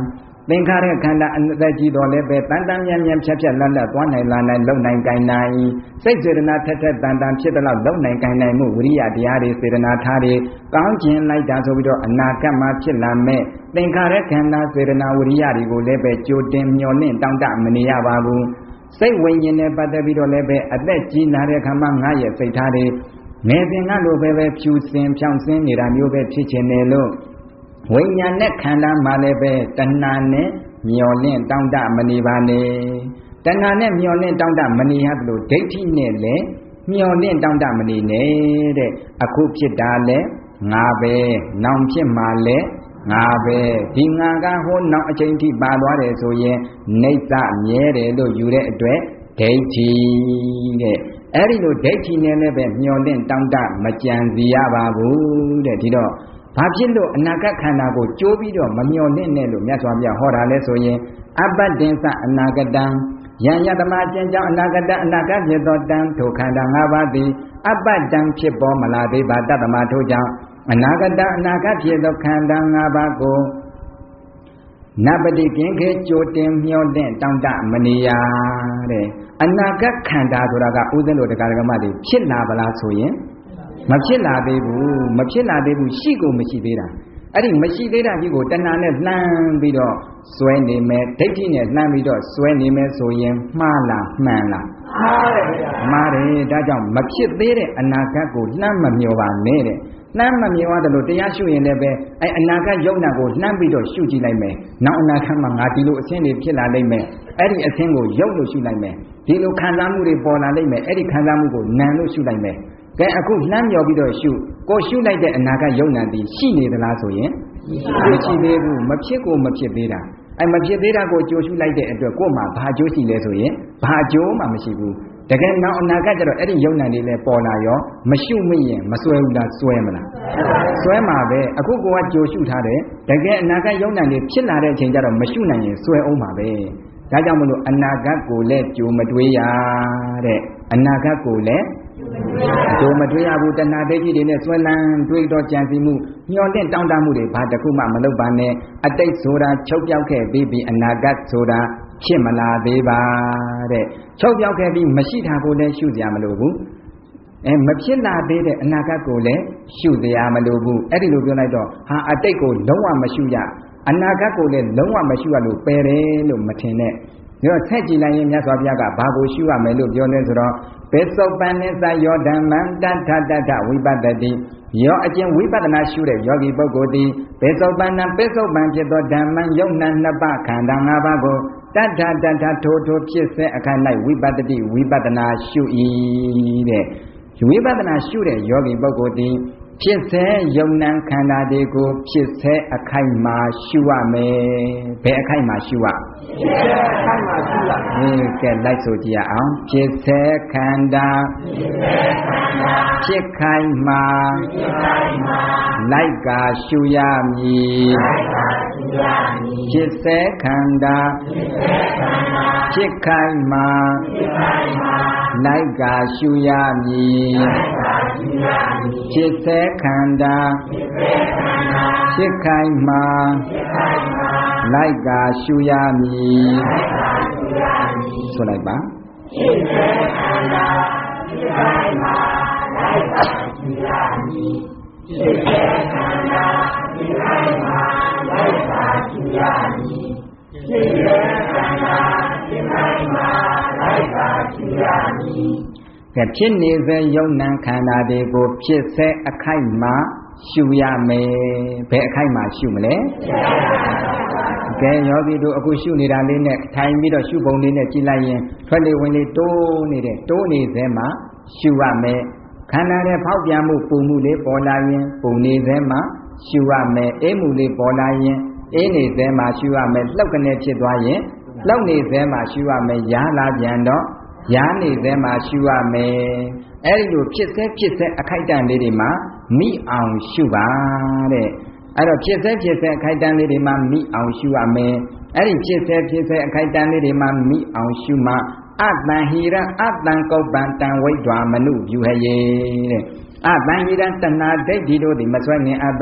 သင်္ခါရခန္ဓာအသက်ကြီးတော်လည်းပဲတန်တန်မြန်မြန်ဖြတ်ဖြတ်လတ်လတ်သွားနိုင်လာနိုင်လုံနိုင်ကိုင်းနိုင်စိတ်စေတနာထက်ထက်တန်တန်ဖြစ်တဲ့လောက်လုံနိုင်ကိုင်းနိုင်မှုဝိရိယတရားတွေစေတနာထားတွေကောင်းကျင်လိုက်တာဆိုပြီးတော့အနာဂတ်မှာဖြစ်လာမဲ့သင်္ခါရခန္ဓာစေတနာဝိရိယတွေကိုလည်းပဲကြိုတင်မျှော်လင့်တောင်းတမနေရပါဘူးစိတ်ဝိညာဉ်နဲ့ပတ်သက်ပြီးတော့လည်းပဲအသက်ကြီးလာတဲ့အခါမှာငါရဲ့စိတ်ထားတွေငယ်စဉ်ကလိုပဲပဲဖြူစင်ဖြောင်းစင်းနေတာမျိုးပဲဖြစ်ချင်တယ်လို့ဝိညာဉ်နဲ့ခန္ဓာမှာလည်းပဲတဏှာနဲ့မျောလင့်တောင်းတမနေပါနဲ့တဏှာနဲ့မျောလင့်တောင်းတမနေရသလိုဒိဋ္ဌိနဲ့လည်းမျောလင့်တောင်းတမနေနဲ့တဲ့အခုဖြစ်တာလဲငါပဲနောင်ဖြစ်မှာလဲငါပဲဒီငါကဟိုနောက်အချိန်ထိပါသွားတယ်ဆိုရင်နေသမြဲတယ်လို့ယူတဲ့အတွက်ဒိဋ္ဌိတဲ့အဲ့ဒီလိုဒိဋ္ဌိနဲ့လည်းပဲမျောလင့်တောင်းတမကြံစီရပါဘူးတဲ့ဒီတော့ဘာဖြစ်လို့အနာဂတ်ခန္ဓာကိုကြိုးပြီးတော့မမျောလင့်နဲ့လို့မြတ်စွာဘုရားဟောတာလဲဆိုရင်အပ္ပတ္တင်္စအနာဂတံယံယတမကျင့်ကြောင့်အနာဂတအနာဂတ်ဖြစ်သောတံထိုခန္ဓာ၅ပါးသည်အပ္ပတံဖြစ်ပေါ်မလာသေးပါတတ္တမထို့ကြောင့်အနာဂတအနာဂတ်ဖြစ်သောခန္ဓာ၅ပါးကိုနပတိကင်ခေကြိုတင်မျောလင့်တောင်းတမနေရတဲ့အနာဂတ်ခန္ဓာဆိုတာကဥစဉ်တို့တရားဓမ္မတွေဖြစ်လာပါလားဆိုရင်မဖြစ်လာသေးဘူးမဖြစ်လာသေးဘူးရှိကိုမရှိသေးတာအဲ့ဒီမရှိသေးတာကြီးကိုတဏှာနဲ့လှမ်းပြီးတော့စွဲနေမယ်ဒိဋ္ဌိနဲ့လှမ်းပြီးတော့စွဲနေမယ်ဆိုရင်မှားလားမှန်လားမှားတယ်ဗျာမှားတယ်ဒါကြောင့်မဖြစ်သေးတဲ့အနာဂတ်ကိုလှမ်းမမျောပါနဲ့တဲ့လှမ်းမမြင်ရတယ်လို့တရားရှုရင်လည်းပဲအဲအနာဂတ်ယုံနာကိုလှမ်းပြီးတော့ရှုကြည့်လိုက်မယ်နောက်အနာဂတ်မှာငါဒီလိုအဆင်းတွေဖြစ်လာလိမ့်မယ်အဲ့ဒီအဆင်းကိုယုံလို့ရှုလိုက်မယ်ဒီလိုခံစားမှုတွေပေါ်လာလိမ့်မယ်အဲ့ဒီခံစားမှုကိုနာလို့ရှုလိုက်မယ်ကဲအခုလှမ်းမြော်ပြီးတော့ရှုကိုရှုလိုက်တဲ့အနာဂတ်ယုံနာတည်ရှိနေသလားဆိုရင်မရှိသေးဘူးမဖြစ်ကိုမဖြစ်သေးတာအဲမဖြစ်သေးတာကိုကြိုရှုလိုက်တဲ့အတွက်ကို့မှာဘာကြိုးရှိလဲဆိုရင်ဘာကြိုးမှမရှိဘူးတကယ်နောက်အနာဂတ်ကျတော့အဲ့ဒီယုံနာတွေလည်းပေါ်လာရောမရှုမရင်မစွဲဘူးလားစွဲမလားစွဲမှာပဲအခုကိုကကြိုရှုထားတယ်တကယ်အနာဂတ်ယုံနာတွေဖြစ်လာတဲ့အချိန်ကျတော့မရှုနိုင်ရင်စွဲအောင်ပါပဲဒါကြောင့်မလို့အနာဂတ်ကိုလည်းကြိုမတွေးရတဲ့အနာဂတ်ကိုလည်းကြိုမတွေးရဘူးတဏှာဒိဋ္ဌိတွေနဲ့စွဲလန်းတွေးတော့ကြံစီမှုညှော်တဲ့တောင်းတမှုတွေဘာတခုမှမလုပ်ပါနဲ့အတိတ်ဆိုတာချုပ်ပြောက်ခဲ့ပြီးပြီးအနာဂတ်ဆိုတာဖြစ်မလာသေးပါတဲ့ချုပ်ပြောက်ခဲ့ပြီးမရှိတာကိုလည်းရှုစရာမလိုဘူးအဲမဖြစ်လာသေးတဲ့အနာဂတ်ကိုလည်းရှုစရာမလိုဘူးအဲ့ဒီလိုပြောလိုက်တော့ဟာအတိတ်ကိုလုံးဝမရှုရအနာဂတ်ကိုလည်းလုံးဝမရှုရလို့ပယ်တယ်လို့မထင်နဲ့ဒါတော့ဆက်ကြည့်လိုက်ရင်မြတ်စွာဘုရားကဘာကိုရှုရမယ်လို့ပြောလဲဆိုတော့ပေသုပ္ပန်နိသယောဓမ္မံတထတထဝိပတ္တိယောအကျင့်ဝိပဿနာရှုတဲ့ယောဂီပုဂ္ဂိုလ်သည်ပေသုပ္ပန်နံပေသုပ္ပန်ဖြစ်သောဓမ္မံယုံနာနှစ်ပါးခန္ဓာ၅ပါးကိုတထတထထိုးထိုးဖြစ်စေအခါ၌ဝိပတ္တိဝိပဿနာရှု၏တဲ့ဝိပဿနာရှုတဲ့ယောဂီပုဂ္ဂိုလ်သည်ဖြစ်စေယုံနာခန္ဓာတွေကိုဖြစ်စေအခိုက်မှာရှုရမယ်ဘယ်အခိုက်မှာရှုရဖြစ်စေအခိုက်မှာရှုရအင်းကဲလိုက်ဆိုကြည့်ရအောင်ဖြစ်စေခန္ဓာဖြစ်စေခန္ဓာဖြစ်ခိုက်မှာဖြစ်ခိုက်မှာလိုက်ကရှုရမည်လိုက်ကရှုရမည်ဖြစ်စေခန္ဓာဖြစ်စေခန္ဓာဖြစ်ခိုက်မှာဖြစ်ခိုက်မှာလိုက်ကရှုရမည်လိုက်ကရှုရမည်ဖြစ်စေခန္ဓာဖြစ်ခိုင်မှာလိုက်ကရှုရမည်ဆိုလိုက်ပါဖြစ်စေခန္ဓာဖြစ်ခိုင်မှာလိုက်ကရှုရမည်ဖြစ်စေခန္ဓာဖြစ်ခိုင်မှာလိုက်ကရှုရမည်ဖြစ်စေခန္ဓာဖြစ်ခိုင်မှာလိုက်ကရှုရမည်ဖြစ်နေစေယုံနာခန္ဓာတွေကိုဖြစ်စေအခိုက်မှာရှုရမယ်ဘယ်အခိုက်မှာရှုမလဲကဲယောဂီတို့အခုရှုနေတာလေးနဲ့ထိုင်ပြီးတော့ရှုပုံလေးနဲ့ကြည့်လိုက်ရင်ထွက်လေဝင်လေတိုးနေတယ်တိုးနေစေမှာရှုရမယ်ခန္ဓာရဲ့ဖောက်ပြန်မှုပူမှုလေးပေါ်လာရင်ပူနေစေမှာရှုရမယ်အေးမှုလေးပေါ်လာရင်အေးနေစေမှာရှုရမယ်လှုပ်ကနေဖြစ်သွားရင်လှုပ်နေစေမှာရှုရမယ်ရားလာပြန်တော့ရားနေစေမှာရှုရမယ်အဲ့ဒီလိုဖြစ်စေဖြစ်စေအခိုက်အတန့်လေးတွေမှာမိအောင်ရှုပါတဲ့အဲ့တော့ဖြစ်စေဖြစ်စေအခိုက်အတန့်လေးတွေမှာမိအောင်ရှုရမယ်အဲ့ဒီဖြစ်စေဖြစ်စေအခိုက်အတန့်လေးတွေမှာမိအောင်ရှုမှအတန်ဟိရအတန်ကုပ္ပံတံဝိဒ္ဓဝမနုပြုဟယေတဲ့အတန်ဟိရတဏှာဒိဋ္ဌိတို့သည်မဆွဲငင်အပ်သော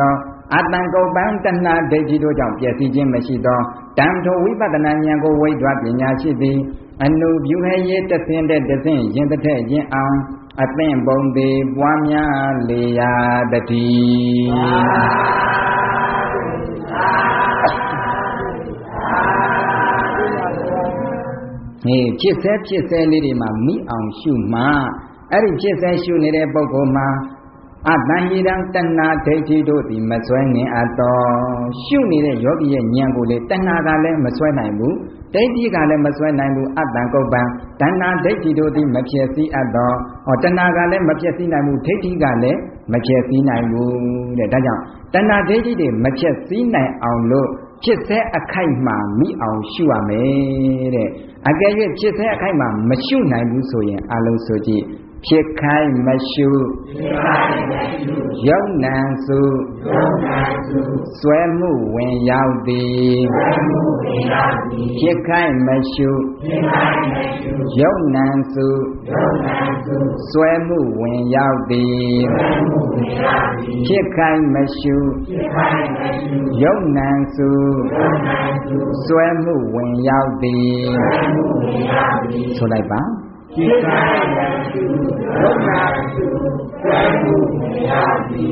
အတန်ကုန်ပန်းတဏှာဒိဋ္ဌိတို့ကြောင့်ပျက်စီးခြင်းမရှိသောတံထိုဝိပဿနာဉာဏ်ကိုဝိဒ္ဓပညာရှိသည်အနုပြုဟယေတဆင်းတဲ့တဆင်းရင်တစ်ထက်ရင်အောင်အသင့်ပုံသေးပွားများလေရာတတိဟေးဖြစ်စေဖြစ်စေလေးတွေမှာမိအောင်ရှုမှအဲ့ဒီဖြစ်စေရှုနေတဲ့ပုဂ္ဂိုလ်မှာအတန်ဟိတံတဏှာဒိဋ္ဌိတို့သည်မဆွဲငင်အပ်တော်ရှုနေတဲ့ယောဂီရဲ့ဉာဏ်ကိုလေတဏှာကလည်းမဆွဲနိုင်ဘူးဒိဋ္ဌိကလည်းမဆွဲနိုင်ဘူးအတန်ကုပ္ပံတဏှာဒိဋ္ဌိတို့သည်မဖြစ်စည်းအပ်တော်ဟောတဏှာကလည်းမဖြစ်စည်းနိုင်ဘူးဒိဋ္ဌိကလည်းမဖြစ်စည်းနိုင်ဘူးတဲ့ဒါကြောင့်တဏှာဒိဋ္ဌိတွေမဖြစ်စည်းနိုင်အောင်လို့ဖြစ်စေအခိုက်မှာမိအောင်ရှုရမယ်တဲ့အကယ်၍ဖြစ်စေအခိုက်မှာမရှုနိုင်ဘူးဆိုရင်အလုံးဆိုကြည့်ဖြစ်ခိုင်းမရှုဖြစ်ခိုင်းမရှုယုံနံစုယုံနံစုဆွဲမှုဝင်ရောက်သည်ဆွဲမှုဝင်ရောက်သည်ဖြစ်ခိုင်းမရှုဖြစ်ခိုင်းမရှုယုံနံစုယုံနံစုဆွဲမှုဝင်ရောက်သည်ဆွဲမှုဝင်ရောက်သည်ဖြစ်ခိုင်းမရှုဖြစ်ခိုင်းမရှုယုံနံစုယုံနံစုဆွဲမှုဝင်ရောက်သည်ဆွဲမှုဝင်ရောက်သည်ဆိုလိုက်ပါဖြစ်ခိုင်းမရှုယုံနံစုဆွဲမှုဝင်ရောက်သည်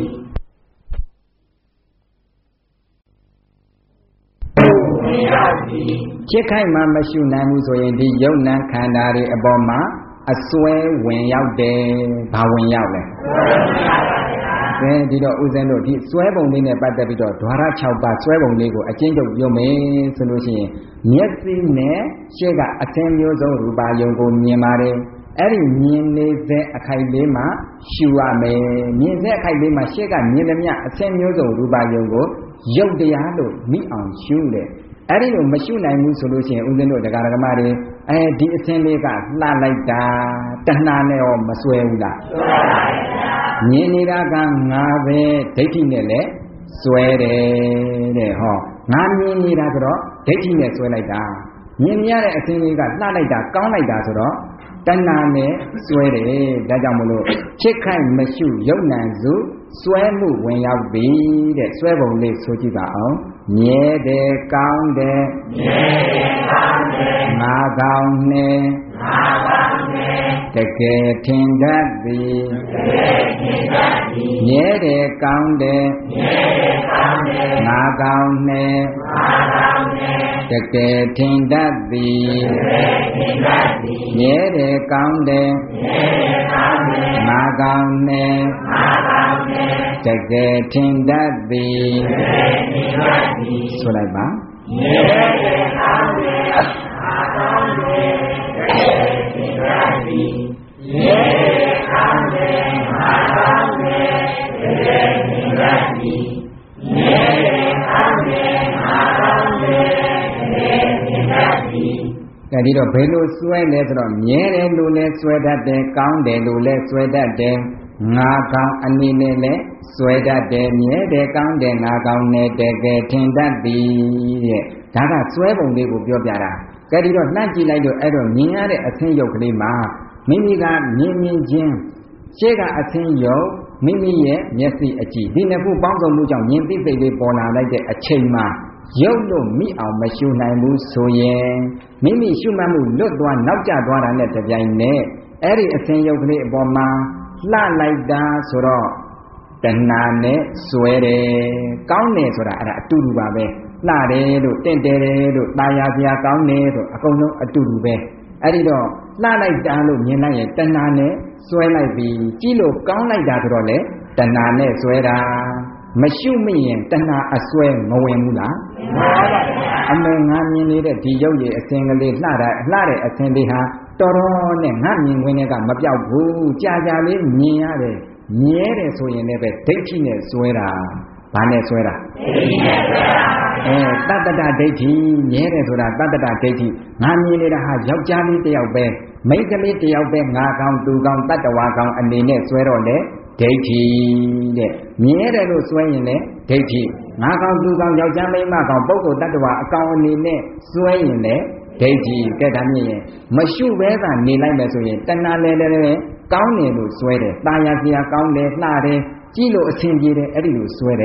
ဖြစ်ခိုက်မှမရှုနိုင်ဘူးဆိုရင်ဒီယုံနံခန္ဓာတွေအပေါ်မှာအစွဲဝင်ရောက်တယ်ဘာဝင်ရောက်လဲစွဲဒီတော့ဥစဉ်တို့ဒီစွဲပုံလေးနဲ့ပတ်သက်ပြီးတော့ဓဝါရ၆ပါးစွဲပုံလေးကိုအကျဉ်းချုပ်ပြောမယ်ဆိုလို့ရှိရင်မျက်စိနဲ့ရှေ့ကအသင်မျိုးစုံရူပါယုံကိုမြင်ပါတယ်အဲ့ဒီမြင်နေတဲ့အခိုက်လေးမှာရှုရမယ်မြင်တဲ့အခိုက်လေးမှာရှေ့ကမြင်သမျှအသင်မျိုးစုံရူပါယုံကိုယုတ်တရားလို့မိအောင်ရှုတယ်အဲ့ဒီလိုမရှုနိုင်ဘူးဆိုလို့ရှိရင်ဦးဇင်းတို့တရားဓမ္မတွေအဲဒီအသင်လေးကလှလိုက်တာတဏှာနဲ့ရောမစွဲဘူးလားစွဲပါပါမြင်နေတာကငါပဲဒိဋ္ဌိနဲ့လည်းစွဲတယ်တဲ့ဟောငါမြင်နေတာဆိုတော့ဒိဋ္ဌိနဲ့စွဲလိုက်တာမြင်ရတဲ့အသင်လေးကလှလိုက်တာကောင်းလိုက်တာဆိုတော့တဏှာနဲ့စွဲတယ်ဒါကြောင့်မလို့ဖြစ်ခိုက်မရှုယုံနံစုစွဲမှုဝင်ရောက်ပြီတဲ့စွဲပုံလေးဆိုကြည့်ပါအောင်မြဲတယ်ကောင်းတယ်မြဲတယ်ကောင်းတယ်ငါကောင်းနဲ့ငါကောင်းနဲ့တကယ်ထင်တတ်သည်တကယ်ထင်တတ်သည်မြဲတယ်ကောင်းတယ်မြဲတယ်ကောင်းတယ်ငါကောင်းနဲ့ငါကောင်းနဲ့တကယ်ထင်တတ်သည်တကယ်ထင်တတ်သည်မြဲတယ်ကောင်းတယ်မြဲတယ်ကောင်းတယ်ငါကောင်းနဲ့ငါကောင်းနဲ့တကယ်ထင်တတ်သည်တကယ်ထင်တတ်သည်ဆိုလိုက်ပါမြဲတယ်ကောင်းတယ်ငါကောင်းနဲ့တကယ်ထင်တတ်သည်မြဲတယ်ကောင်းတယ်ငါကောင်းနဲ့တကယ်ထင်တတ်သည်မြဲတယ်ကောင်းတယ်ငါကောင်းနဲ့တကယ်ထင်တတ်သည်အဲဒီတော့ဘယ်လိုစွဲလဲဆိုတော့မြဲတယ်လို့လဲစွဲတတ်တယ်ကောင်းတယ်လို့လဲစွဲတတ်တယ်ငါကောင်းအနေနဲ့လဲစွဲတတ်တယ်မြဲတယ်ကောင်းတယ်ငါကောင်းနဲ့တကယ်ထင်တတ်သည်တဲ့ဒါကစွဲပုံလေးကိုပြောပြတာကဲဒီတော့နှံ့ကြည့်လိုက်တော့အဲ့တော့မြင်ရတဲ့အသင်းယုတ်ကလေးမှာမိမိကမြင်မြင်ချင်းရှေ့ကအသင်းယုတ်မိမိရဲ့မျက်စိအကြည့်ဒီနှစ်ခုပေါင်းစုံမှုကြောင့်မြင်သိစိတ်လေးပေါ်လာလိုက်တဲ့အချိန်မှာရုပ်လို့မိအောင်မရှုနိုင်ဘူးဆိုရင်မိမိရှုမှတ်မှုလွတ်သွားနောက်ကျသွားတာနဲ့တပြိုင်နက်အဲ့ဒီအသင်ယုတ်ကလေးအပေါ်မှာလှလိုက်တာဆိုတော့တဏှာနဲ့စွဲတယ်ကောင်းတယ်ဆိုတာအဲ့ဒါအတူတူပါပဲလှတယ်လို့တင့်တယ်တယ်လို့ตายာစရာကောင်းတယ်ဆိုအကုန်လုံးအတူတူပဲအဲ့ဒီတော့လှလိုက်တာလို့မြင်လိုက်ရင်တဏှာနဲ့စွဲလိုက်ပြီကြည့်လို့ကောင်းလိုက်တာဆိုတော့လေတဏှာနဲ့စွဲတာမရှုမိရင်တဏှာအစွဲမဝင်ဘူးလားအမေငါမြင်နေတဲ့ဒီရုပ်ရည်အစင်ကလေးလှတာလှတဲ့အစင်လေးဟာတော်တော်နဲ့ငါမြင်ဝင်တဲ့ကမပြောက်ဘူးကြာကြာလေးမြင်ရတယ်မြဲတယ်ဆိုရင်လည်းပဲဒိဋ္ဌိနဲ့စွဲတာဘာနဲ့စွဲတာဒိဋ္ဌိနဲ့စွဲတာအဲတတ္တတဒိဋ္ဌိမြဲတယ်ဆိုတာတတ္တတဒိဋ္ဌိငါမြင်နေတာဟာယောက်ျားလေးတစ်ယောက်ပဲမိန်းကလေးတစ်ယောက်ပဲငါကောင်သူကောင်တတ္တဝါကောင်အနေနဲ့စွဲတော့လေဒိဋ္ဌိတဲ့မြဲတယ်လို့စွဲရင်လည်းဒိဋ္ဌိငါကောင်သူကောင်ယောက်ျားမိန်းမကောင်ပုဂ္ဂိုလ်တ attva အကောင်အနေနဲ့စွဲရင်လည်းဒိဋ္ဌိကဲဒါမြင်ရင်မရှုဘဲကနေလိုက်မယ်ဆိုရင်တဏှာလည်းလည်းကောင်းတယ်လို့စွဲတယ်တာယာစရာကောင်းတယ်လှတယ်ကြည့်လို့အဆင်ပြေတယ်အဲ့ဒီလိုစွဲတယ်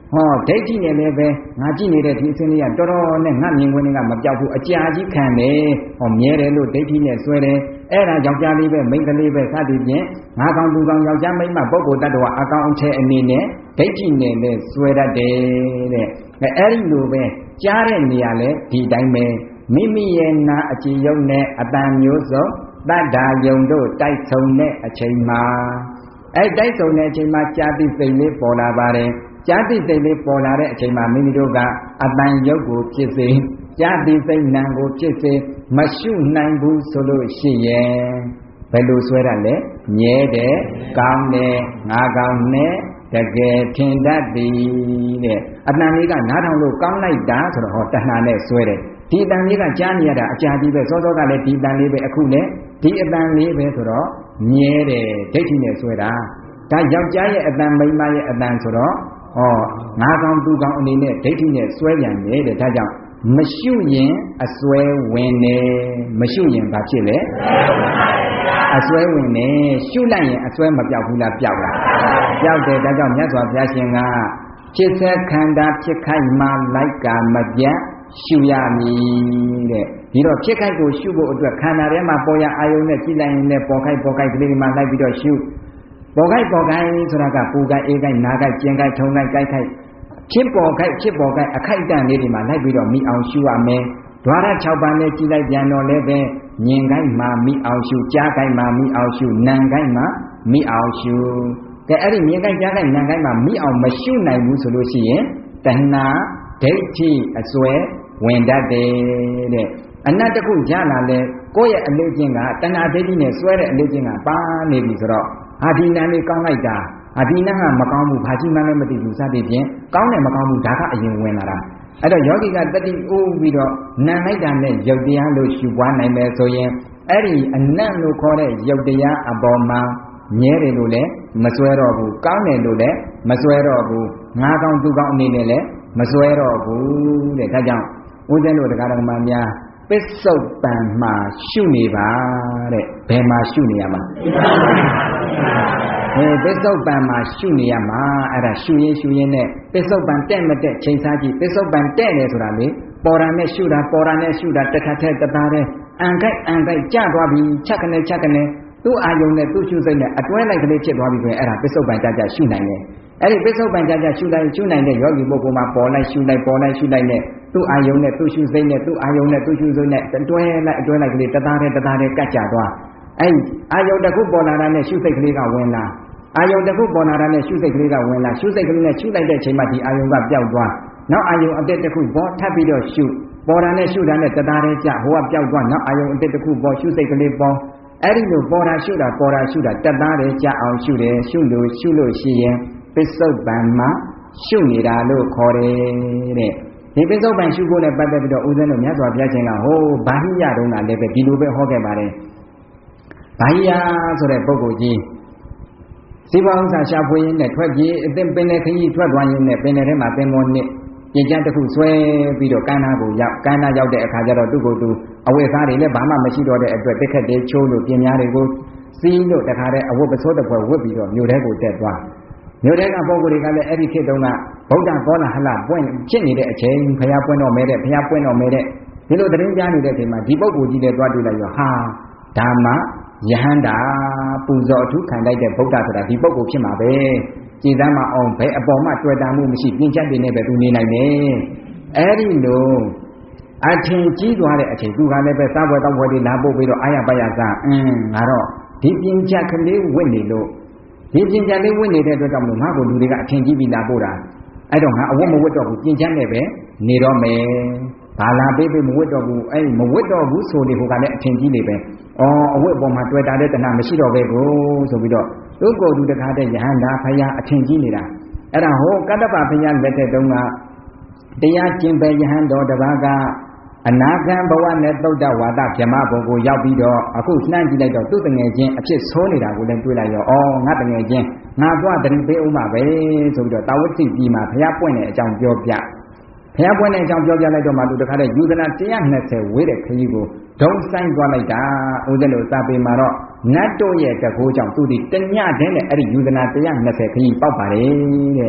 ဟောဒိဋ္ဌိနဲ့လည်းပဲငါကြည့်နေတဲ့ဒီအစဉ်လေးကတော်တော်နဲ့ငါမြင်ခွင့်ကမပြောက်ဘူးအကြာကြီးခံတယ်ဟောမြဲတယ်လို့ဒိဋ္ဌိနဲ့ဆွဲတယ်အဲ့ဒါယောက်ျားလေးပဲမိန်းကလေးပဲစသည်ဖြင့်ငါကောင်သူကောင်ယောက်ျားမိန်းမပုဂ္ဂိုလ်တ attva အကောင်အထည်အနေနဲ့ဒိဋ္ဌိနဲ့လည်းဆွဲတတ်တယ်တဲ့အဲ့ဒီလိုပဲကြားတဲ့နေရာလဲဒီတိုင်းပဲမိမိရဲ့နာအကြည်ယုံနဲ့အတန်မျိုးစုံတတ္တာယုံတို့တိုက်ဆုံတဲ့အချိန်မှာအဲ့တိုက်ဆုံတဲ့အချိန်မှာကြာတိစိတ်လေးပေါ်လာပါတယ်ကြာတိစိတ်လေးပေါ်လာတဲ့အချိန်မှာမိမိတို့ကအတန်ယုတ်ကိုဖြစ်စေကြာတိစိတ်နံကိုဖြစ်စေမရှုနိုင်ဘူးဆိုလို့ရှိရင်ဘယ်လိုဆွဲရလဲမြဲတယ်ကောင်းတယ်ငါကောင်းနဲ့တကယ်ထင်တတ်သည်တဲ့အတန်လေးကနားထောင်လို့ကောင်းလိုက်တာဆိုတော့ဟောတဏှာနဲ့ဆွဲတယ်ဒီအတန်လေးကကြားနေရတာအကြာကြီးပဲစောစောကလည်းဒီအတန်လေးပဲအခုလည်းဒီအတန်လေးပဲဆိုတော့မြဲတယ်ဒိဋ္ဌိနဲ့ဆွဲတာဒါယောက်ျားရဲ့အတန်မိန်းမရဲ့အတန်ဆိုတော့ဩငါကောင်သူကောင်အနေနဲ့ဒိဋ္ဌိနဲ့ဆွဲပြန်တယ်တဲ့ဒါကြောင့်မရှုရင်အစွဲဝင်တယ်မရှုရင်ဘာဖြစ်လဲအစွဲဝင်တယ်ရှုလိုက်ရင်အစွဲမပြောက်ဘူးလားပြောက်လားပြောက်တယ်ဒါကြောင့်မြတ်စွာဘုရားရှင်ကဖြစ်စေခန္ဓာဖြစ်ခိုက်မှလိုက်ကမပြတ်ရှုရမည်တဲ့ဒီတော့ဖြစ်ခိုက်ကိုရှုဖို့အတွက်ခန္ဓာထဲမှာပေါ်ရအာယုံနဲ့ကြည့်လိုက်ရင်လည်းပေါ်ခိုက်ပေါ်ခိုက်ကလေးတွေမှာလိုက်ပြီးတော့ရှုပေါ်ခိုက်ပေါ်ခိုက်ဆိုတာကပူခိုက်အေးခိုက်နာခိုက်ကျင်ခိုက်ထုံခိုက်ကြိုက်ခိုက်ဖြစ်ပေါ်ခိုက်ဖြစ်ပေါ်ခိုက်အခိုက်အတန့်လေးတွေမှာလိုက်ပြီးတော့မိအောင်ရှုရမယ်ဓဝရ၆ပါးနဲ့ကြည့်လိုက်ပြန်တော့လည်းပဲမြင်ခိုက်မှာမိအောင်ရှုကြားခိုက်မှာမိအောင်ရှုနားခိုက်မှာမိအောင်ရှုကဲအဲ့ဒီမြင်ခိုက်ကြားခိုက်နားခိုက်မှာမိအောင်မရှုနိုင်ဘူးဆိုလို့ရှိရင်တဏှာဒိဋ္ဌိအစွဲဝင်တတ်တယ်တဲ့အနတ်တစ်ခုရလာလဲကိုယ့်ရဲ့အလေးချင်းကတဏှာဒိဋ္ဌိနဲ့စွဲတဲ့အလေးချင်းကပါနေပြီဆိုတော့ဟာဒီနာလေးကောင်းလိုက်တာဟာဒီနာကမကောင်းဘူးဘာကြီးမှလည်းမသိဘူးစသည်ဖြင့်ကောင်းတယ်မကောင်းဘူးဒါကအရင်ဝင်လာတာအဲ့တော့ယောဂီကတတိအိုးပြီးတော့နာလိုက်တာနဲ့ယုတ်တရားလို့ရှုပွားနိုင်မယ်ဆိုရင်အဲ့ဒီအနတ်လို့ခေါ်တဲ့ယုတ်တရားအပေါ်မှာမြဲတယ်လို့လည်းမစွဲတော့ဘူးကောင်းတယ်လို့လည်းမစွဲတော့ဘူးငါကောင်းသူကောင်းအနေနဲ့လည်းမစွဲတော့ဘူးတဲ့ဒါကြောင့်ဦးဇင်းတို့တရားတော်မှာများပစ္စုပန်မှာရှုနေပါတဲ့ဘယ်မှာရှုနေရမှာအဲပစ္စုပန်မှာရှုနေရမှာအဲ့ဒါရှုရင်ရှုရင်နဲ့ပစ္စုပန်တဲ့မတဲ့ချိန်စားကြည့်ပစ္စုပန်တဲ့တယ်ဆိုတာလေပေါ်တာနဲ့ရှုတာပေါ်တာနဲ့ရှုတာတစ်ခါတည်းတသားတည်းအန်ကိုက်အန်ကိုက်ကြသွားပြီချက်ကနေချက်ကနေသူ့အာယုံနဲ့သူ့ရှုစိတ်နဲ့အတွဲလိုက်ကလေးဖြစ်သွားပြီဆိုရင်အဲ့ဒါပစ္စုပန်ကြကြရှုနိုင်တယ်အဲ့ဒီပစ္စုပန်ကြကြရှုလိုက်ရှုနိုင်တဲ့ယောဂီပုဂ္ဂိုလ်မှာပေါ်လိုက်ရှုလိုက်ပေါ်လိုက်ရှုလိုက်နဲ့သူ့အာယုံနဲ့သူ့ရှုစိတ်နဲ့သူ့အာယုံနဲ့သူ့ရှုစိတ်နဲ့အတွဲလိုက်အတွဲလိုက်ကလေးတသားတည်းတသားတည်းကတ်ကြသွားအဲ့ဒီအာယုံတစ်ခုပေါ်လာတာနဲ့ရှုစိတ်ကလေးကဝင်လာအာယုံတစ်ခုပေါ်လာတာနဲ့ရှုစိတ်ကလေးကဝင်လာရှုစိတ်ကလေးနဲ့ရှုလိုက်တဲ့အချိန်မှာဒီအာယုံကပျောက်သွားနောက်အာယုံအတက်တစ်ခုပေါ်ထပ်ပြီးတော့ရှုပေါ်တာနဲ့ရှုတာနဲ့တသားတည်းကြဟိုကပျောက်သွားနောက်အာယုံအတက်တစ်ခုပေါ်ရှုစိတ်ကလေးပေါ်အဲ့ဒီလိုပေါ်တာရှုတာပေါ်တာရှုတာတသားတည်းကြအောင်ရှုတယ်ရှုလို့ရှုလို့ရှိရင်ပစ္စုပန်မှာရှုနေတာလို့ခေါ်တယ်တဲ့ဒီပစ္စုပန်ရှုဖို့နဲ့ပတ်သက်ပြီးတော့ဦးဇင်းတို့မြတ်စွာဘုရားရှင်ကဟိုဘာဟိယတုန်းကလည်းပဲဒီလိုပဲဟောခဲ့ပါတယ်ဘာဟိယဆိုတဲ့ပုဂ္ဂိုလ်ကြီးစီပွားဥစ္စာရှာဖွေရင်းနဲ့ထွက်ပြေးအသင်ပင်လေခကြီးထွက်သွားရင်းနဲ့ပင်လေထဲမှာပင်မောနှစ်ပြင်ကျန်းတစ်ခုဆွဲပြီးတော့ကမ်းနားကိုရောက်ကမ်းနားရောက်တဲ့အခါကျတော့သူ့ကိုယ်သူအဝတ်စားတွေလည်းဘာမှမရှိတော့တဲ့အတွက်တစ်ခက်တည်းချိုးလို့ပြင်များတွေကိုစီးလို့တခါတည်းအဝတ်ပစိုးတစ်ဖွဲ့ဝတ်ပြီးတော့မြို့ထဲကိုတက်သွားမြို့ထဲကပုဂ္ဂိုလ်တွေကလည်းအဲ့ဒီခေတ်တုန်းကဗုဒ္ဓဘောလာဟလပွင့်ဖြစ်နေတဲ့အချိန်ဘုရားပွင့်တော်မဲတဲ့ဘုရားပွင့်တော်မဲတဲ့ဒီလိုသတင်းကြားနေတဲ့အချိန်မှာဒီပုဂ္ဂိုလ်ကြီးလည်းသွားတွေ့လိုက်ရောဟာဓမ္မယဟန္တာပူဇော်အထုခံလိုက်တဲ့ဗုဒ္ဓဆိုတာဒီပုဂ္ဂိုလ်ဖြစ်မှာပဲကြည်သမ်းမအောင်ဘယ်အပေါ်မှာတွေ့တာမှုမရှိပြင်းချက်တွေနဲ့ပဲသူနေနိုင်တယ်အဲ့ဒီလိုအထင်ကြီးသွားတဲ့အချိန်သူကလည်းပဲစားပွဲတောက်ပွဲတွေလာပို့ပြီးတော့အာရပါရစားအင်းငါတော့ဒီပြင်းချက်ကလေးဝင့်နေလို့ဒီပြင်းချက်လေးဝင့်နေတဲ့အတွက်ကြောင့်မို့ငါ့ကိုလူတွေကအထင်ကြီးပြီးလာပို့တာအဲ့တော့ငါအဝတ်မဝတ်တော့ဘူးပြင်းချက်နဲ့ပဲနေတော့မယ်ဘာလာပေးပေးမဝတ်တော့ဘူးအဲ့မဝတ်တော့ဘူးဆိုနေဟိုကလည်းအထင်ကြီးနေပဲအော်အဝတ်ပေါ်မှာတွေ့တာတဲ့တဏှာမရှိတော့ပဲကိုဆိုပြီးတော့သူ့ကိုယ်သူတခါတည်းယဟန္တာဖယားအထင်ကြီးနေတာအဲ့ဒါဟိုကတ္တပဖယားလက်ထက်တုန်းကတရားကျင့်ပဲယဟန်တော်တစ်ပါးကအနာဂံဘဝနဲ့သုဒ္ဓဝါဒဗြဟ္မဘုံကိုရောက်ပြီးတော့အခုနှမ်းကြည့်လိုက်တော့သူ့တငယ်ချင်းအဖြစ်ဆိုးနေတာကိုလည်းတွေ့လိုက်ရောအော်ငါတငယ်ချင်းငါသွားတတိပေးဦးမှာပဲဆိုပြီးတော့တာဝတိပြည်မှာဖယားပွင့်တဲ့အကြောင်းပြောပြဖယားပွင့်တဲ့အကြောင်းပြောပြလိုက်တော့မှသူတခါတည်းယူဇနာone hundred twentyဝေးတဲ့ခကြီးကိုဒုံဆိုင်သွားလိုက်တာဦးဇင်းတို့စာပေမှာတော့နတ်တို့ရဲ့တကိုးကြောင့်သူဒီတညတည်းနဲ့အဲ့ဒီယူဇနာone hundred twentyခကြီးပေါက်ပါတယ်တဲ့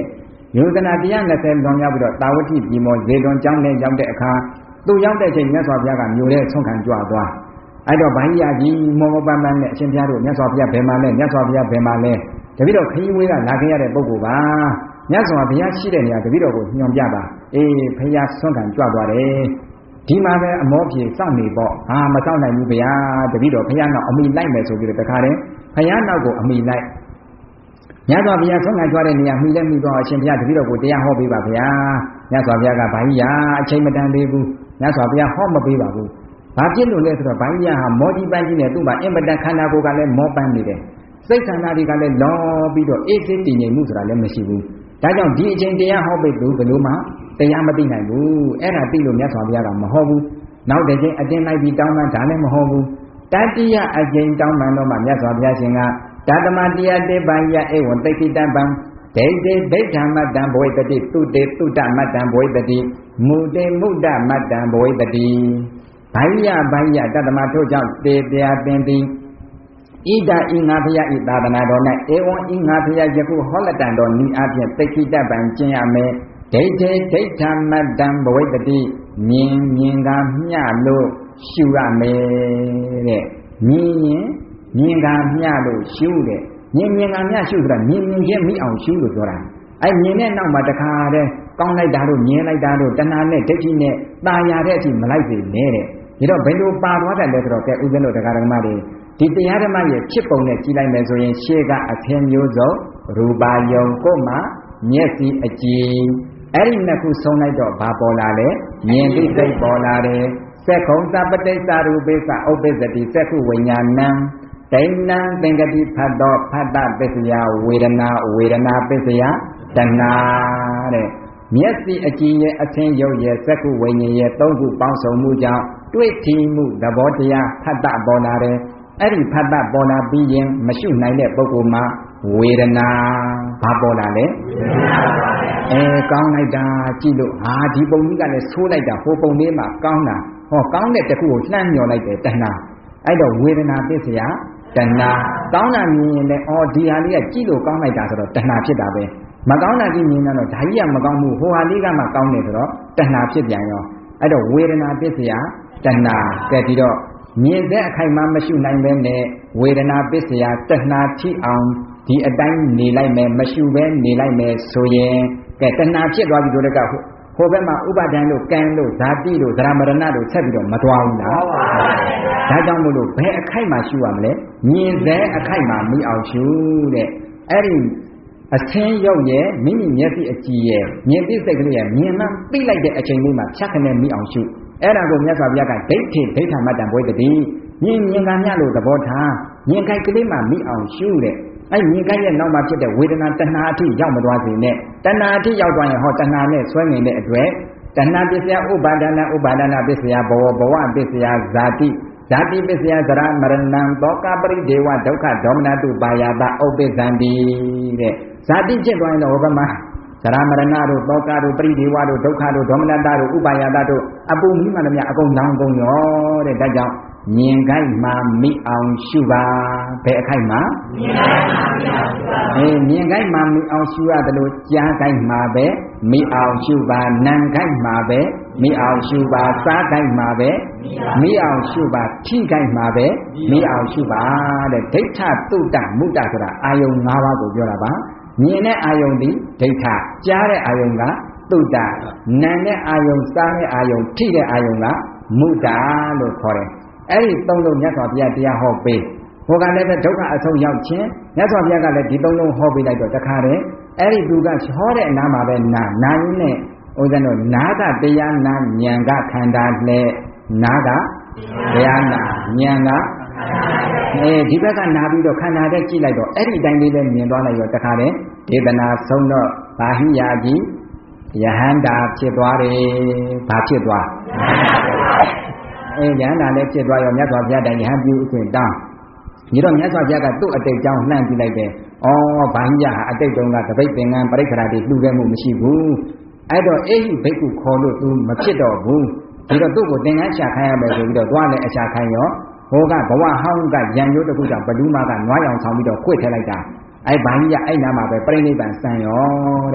ယောဇနာတရားနှစ်ဆယ်လွန်ရောက်ပြီးတော့တာဝတိပြည်မောဇေလွန်ကျောင်းနဲ့ရောက်တဲ့အခါသူရောက်တဲ့အချိန်မြတ်စွာဘုရားကမြို့ထဲဆုံးခံကြွသွားအဲ့တော့ဗိုင်းရကြီးမောမောပန်းပန်းနဲ့အရှင်ဘုရားတို့မြတ်စွာဘုရားဘယ်မှာလဲမြတ်စွာဘုရားဘယ်မှာလဲတပည့်တော်ခရီးဝေးကလာခဲ့ရတဲ့ပုဂ္ဂိုလ်ပါမြတ်စွာဘုရားရှိတဲ့နေရာတပည့်တော်ကိုညွှန်ပြပါအေးဘုရားဆုံးခံကြွသွားတယ်ဒီမှာပဲအမောပြေစောင့်နေပေါ့ဟာမစောင့်နိုင်ဘူးဗျာတပည့်တော်ဘုရားနောက်အမိလိုက်မယ်ဆိုပြီးတော့တခါတည်းဘုရားနောက်ကိုအမိလိုက်မြတ်စွာဘုရားဆုံးခံကြွတဲ့နေရာမိလည်းမိတော့အရှင်ဘုရားတပည့်တော်ကိုတရားဟောပေးပါဗျာမြတ်စွာဘုရားကဗိုင်းရအချိန်မတန်သေးဘူးမြတ်စွာဘုရားဟောမပေးပါဘူးဘာဖြစ်လို့လဲဆိုတော့ဗိုင်းရဟာမောဒီပန်းကြီးနဲ့သူ့မှာအင်ပတန်ခန္ဓာကိုယ်ကလည်းမောပန်းနေတယ်စိတ်ခန္ဓာတွေကလည်းလောပြီးတော့အေးစိတ်တည်ငြိမ်မှုဆိုတာလည်းမရှိဘူးဒါကြောင့်ဒီအချိန်တရားဟောပေးလို့ဘယ်လိုမှတရားမသိနိုင်ဘူးအဲ့ဒါသိလို့မြတ်စွာဘုရားကမဟောဘူးနောက်တစ်ချိန်အတင်းလိုက်ပြီးတောင်းမှဒါလည်းမဟောဘူးတတိယအချိန်တောင်းမှတော့မှမြတ်စွာဘုရားရှင်ကဓတမတရားတေပံယဧဝံတိခိတံပံဒိဋ္ဌိဒိဋ္ဌမတ္တံဘဝေတတိတုတေတုတ္တမတ္တံဘဝေတတိမုတေမုဒ္ဒမတ္တံဘဝေတတိဘိုင်းယဘိုင်းယတတ္တမထို့ကြောင့်တေတရားပင်သည်ဣဒဤငါဖျားဤသာသနာတော်၌ဧဝံဤငါဖျားယခုဟောလက်တန်တော်ဤအပြင်တိခိတပံကျင့်ရမယ်ဒိဋ္ဌိဒိဋ္ဌမတ္တံဘဝေတတိမြင်မြင်ကမျှလို့ရှုရမယ်တဲ့မြင်ရင်မြင်ကမျှလို့ရှုတဲ့မြင်မြင်ကမျှရှုဆိုတာမြင်မြင်ချင်းမိအောင်ရှုလို့ပြောတာအဲမြင်တဲ့နောက်မှာတခါတည်းကောင်းလိုက်တာတို့မြင်လိုက်တာတို့တဏှာနဲ့ဒိဋ္ဌိနဲ့ตาရတဲ့အထိမလိုက်စေနဲ့တဲ့ဒီတော့ဘယ်လိုပါသွားတယ်လဲဆိုတော့ကဲဥစဉ်တို့တရားဓမ္မတွေဒီတရားဓမ္မရဲ့ဖြစ်ပုံနဲ့ကြည်လိုက်မယ်ဆိုရင်ရှေ့ကအထင်မျိုးစုံရူပါယုံကိုမှမျက်စိအကြည်အဲ့ဒီနှစ်ခုဆုံးလိုက်တော့ဘာပေါ်လာလဲမြင်သိစိတ်ပေါ်လာတယ်စက္ခုံသပတိစ္ဆရူပိစ္ဆဥပ္ပစ္စတိစက္ခုဝိညာဏံဒိဏံသင်္ကတိဖတ်တော်ဖတ်တပစ္စယဝေဒနာဝေဒနာပစ္စယတဏှာတဲ့မျက်စိအကြည်ရဲ့အသင်ရုပ်ရဲ့စက္ခုဝိညာဉ်ရဲ့သုံးခုပေါင်းစုံမှုကြောင့်တွေ့ထီမှုသဘောတရားဖတ်တပေါ်လာတယ်အဲ့ဒီဖတ်တပေါ်လာပြီးရင်မရှုနိုင်တဲ့ပုဂ္ဂိုလ်မှာဝေဒနာဘာပေါ်လာလဲအဲကောင်းလိုက်တာကြည့်လို့ဟာဒီပုံကြီးကလည်းဆိုးလိုက်တာဟိုပုံလေးမှာကောင်းတာဟောကောင်းတဲ့တခုကိုလှမ်းမြော်လိုက်တယ်တဏှာအဲ့တော့ဝေဒနာပစ္စယတဏှာကောင်းတာမြင်ရင်လည်းအော်ဒီဟာလေးကကြည့်လို့ကောင်းလိုက်တာဆိုတော့တဏှာဖြစ်တာပဲမကောင်းတာကြည့်မြင်တော့ဒါကြီးကမကောင်းဘူးဟိုဟာလေးကမှကောင်းတယ်ဆိုတော့တဏှာဖြစ်ပြန်ရောအဲ့တော့ဝေဒနာပစ္စယတဏှာကဲဒီတော့မြင်တဲ့အခိုက်မှမရှိနိုင်ပဲနဲ့ဝေဒနာပစ္စယတဏှာထိအောင်ဒီအတိုင်းနေလိုက်မယ်မရှိပဲနေလိုက်မယ်ဆိုရင်ကဲတဏှာဖြစ်သွားပြီဆိုတော့ကဟိုဘက်မှာဥပါဒံတို့ကံတို့ဇာတိတို့သရမရဏတို့ဆက်ပြီးတော့မသွားဘူးလားဟုတ်ပါဘူးဒါကြောင့်မို့လို့ဘယ်အခိုက်မှရှုရမလဲမြင်တဲ့အခိုက်မှမိအောင်ရှုတဲ့အဲ့ဒီအသင်းရုပ်ရဲ့မိမိမျက်စိအကြည့်ရဲ့မြင်သိစိတ်ကလေးရဲ့မြင်မှသိလိုက်တဲ့အချိန်လေးမှာဖြတ်ခနဲ့မိအောင်ရှုအဲ့ဒါကိုမြတ်စွာဘုရားကဒိဋ္ဌိဒိဋ္ဌမတ္တံဘဝေတတိမြင်မြင်ကမျှလို့သဘောထားမြင်ခိုက်ကလေးမှမိအောင်ရှုတဲ့အဲ့မြင်ခိုက်ရဲ့နောက်မှာဖြစ်တဲ့ဝေဒနာတဏှာအထိရောက်မသွားစေနဲ့တဏှာအထိရောက်သွားရင်ဟောတဏှာနဲ့ဆွဲငင်တဲ့အတွက်တဏှာပစ္စယဥပါဒနာဥပါဒနာပစ္စယဘဝဘဝပစ္စယဇာတိဇာတိပစ္စယသရမရဏံသောကပရိဒေဝဒုက္ခဒေါမနတုပါယတာဥပ္ပဇံတိတဲ့ဇာတိဖြစ်သွားရင်တော့ဘယ်မှာသရမရဏတို့သောကတို့ပရိဒေဝတို့ဒုက္ခတို့ဒေါမနတတို့ဥပါယတာတို့အပူမိမှန်သမျှအကုန်လောင်ကုန်ရောတဲ့ဒါကြောင့်မြင်ခိုက်မှမိအောင်ရှုပါဘယ်အခိုက်မှမြင်ခိုက်မှမိအောင်ရှုပါအေးမြင်ခိုက်မှမိအောင်ရှုရတယ်လို့ကြားခိုက်မှပဲမိအောင်ရှုပါနာမ်ခိုက်မှပဲမိအောင်ရှုပါစားခိုက်မှပဲမိအောင်ရှုပါထိခိုက်မှပဲမိအောင်ရှုပါတဲ့ဒိဋ္ဌတုတ္တမုတ္တဆိုတာအာယုံ၅ပါးကိုပြောတာပါမြင်တဲ့အာယုံဒီဒိဋ္ဌကြားတဲ့အာယုံကတုတ္တနာမ်တဲ့အာယုံစားတဲ့အာယုံထိတဲ့အာယုံကမုတ္တလို့ခေါ်တယ်အဲ့ဒီသုံးလုံးမြတ်စွာဘုရားတရားဟောပေးဟိုကလည်းပဲဒုက္ခအဆုံးရောက်ခြင်းမြတ်စွာဘုရားကလည်းဒီသုံးလုံးဟောပေးလိုက်တော့တခါတည်းအဲ့ဒီသူကဟောတဲ့အနာမှာပဲနာနာရင်းနဲ့ဥစ္စာတို့နာကတရားနာဉာဏ်ကခန္ဓာနဲ့နာကတရားနာဉာဏ်ကအဲဒီဘက်ကနာပြီးတော့ခန္ဓာတဲ့ကြည့်လိုက်တော့အဲ့ဒီအတိုင်းလေးပဲမြင်သွားလိုက်ရောတခါတည်းဒေသနာဆုံးတော့ဘာဟိယာကြီးယဟန္တာဖြစ်သွားတယ်ဘာဖြစ်သွားအဲဉာဏ်နာလည်းဖြစ်သွားရောမြတ်စွာဘုရားတိုင်ယဟန်ပြုအခွင့်တောင်းဒီတော့မြတ်စွာဘုရားကသူ့အတိတ်ကြောင့်လှမ်းကြည့်လိုက်တယ်။ဩဘာကြီးဟာအတိတ်တုန်းကတပိတ်သင်္ကန်းပရိက္ခရာတွေလှူခဲ့မှုမရှိဘူး။အဲ့တော့အေဟိဘိက္ခုခေါ်လို့ तू မဖြစ်တော့ဘူး။ဒီတော့သူ့ကိုသင်္ကန်းရှာခိုင်းရမယ်ဆိုပြီးတော့သွားလည်းအရှာခိုင်းရောဟိုကဘဝဟောင်းကရံရိုးတစ်ခုကြောင့်ဘလူးမကနွားရောင်ဆောင်ပြီးတော့ခွေ့ထည့်လိုက်တာ။အဲ့ဘာကြီးကအဲ့နာမှာပဲပြိဋိနိဗ္ဗာန်စံရောတဲ့။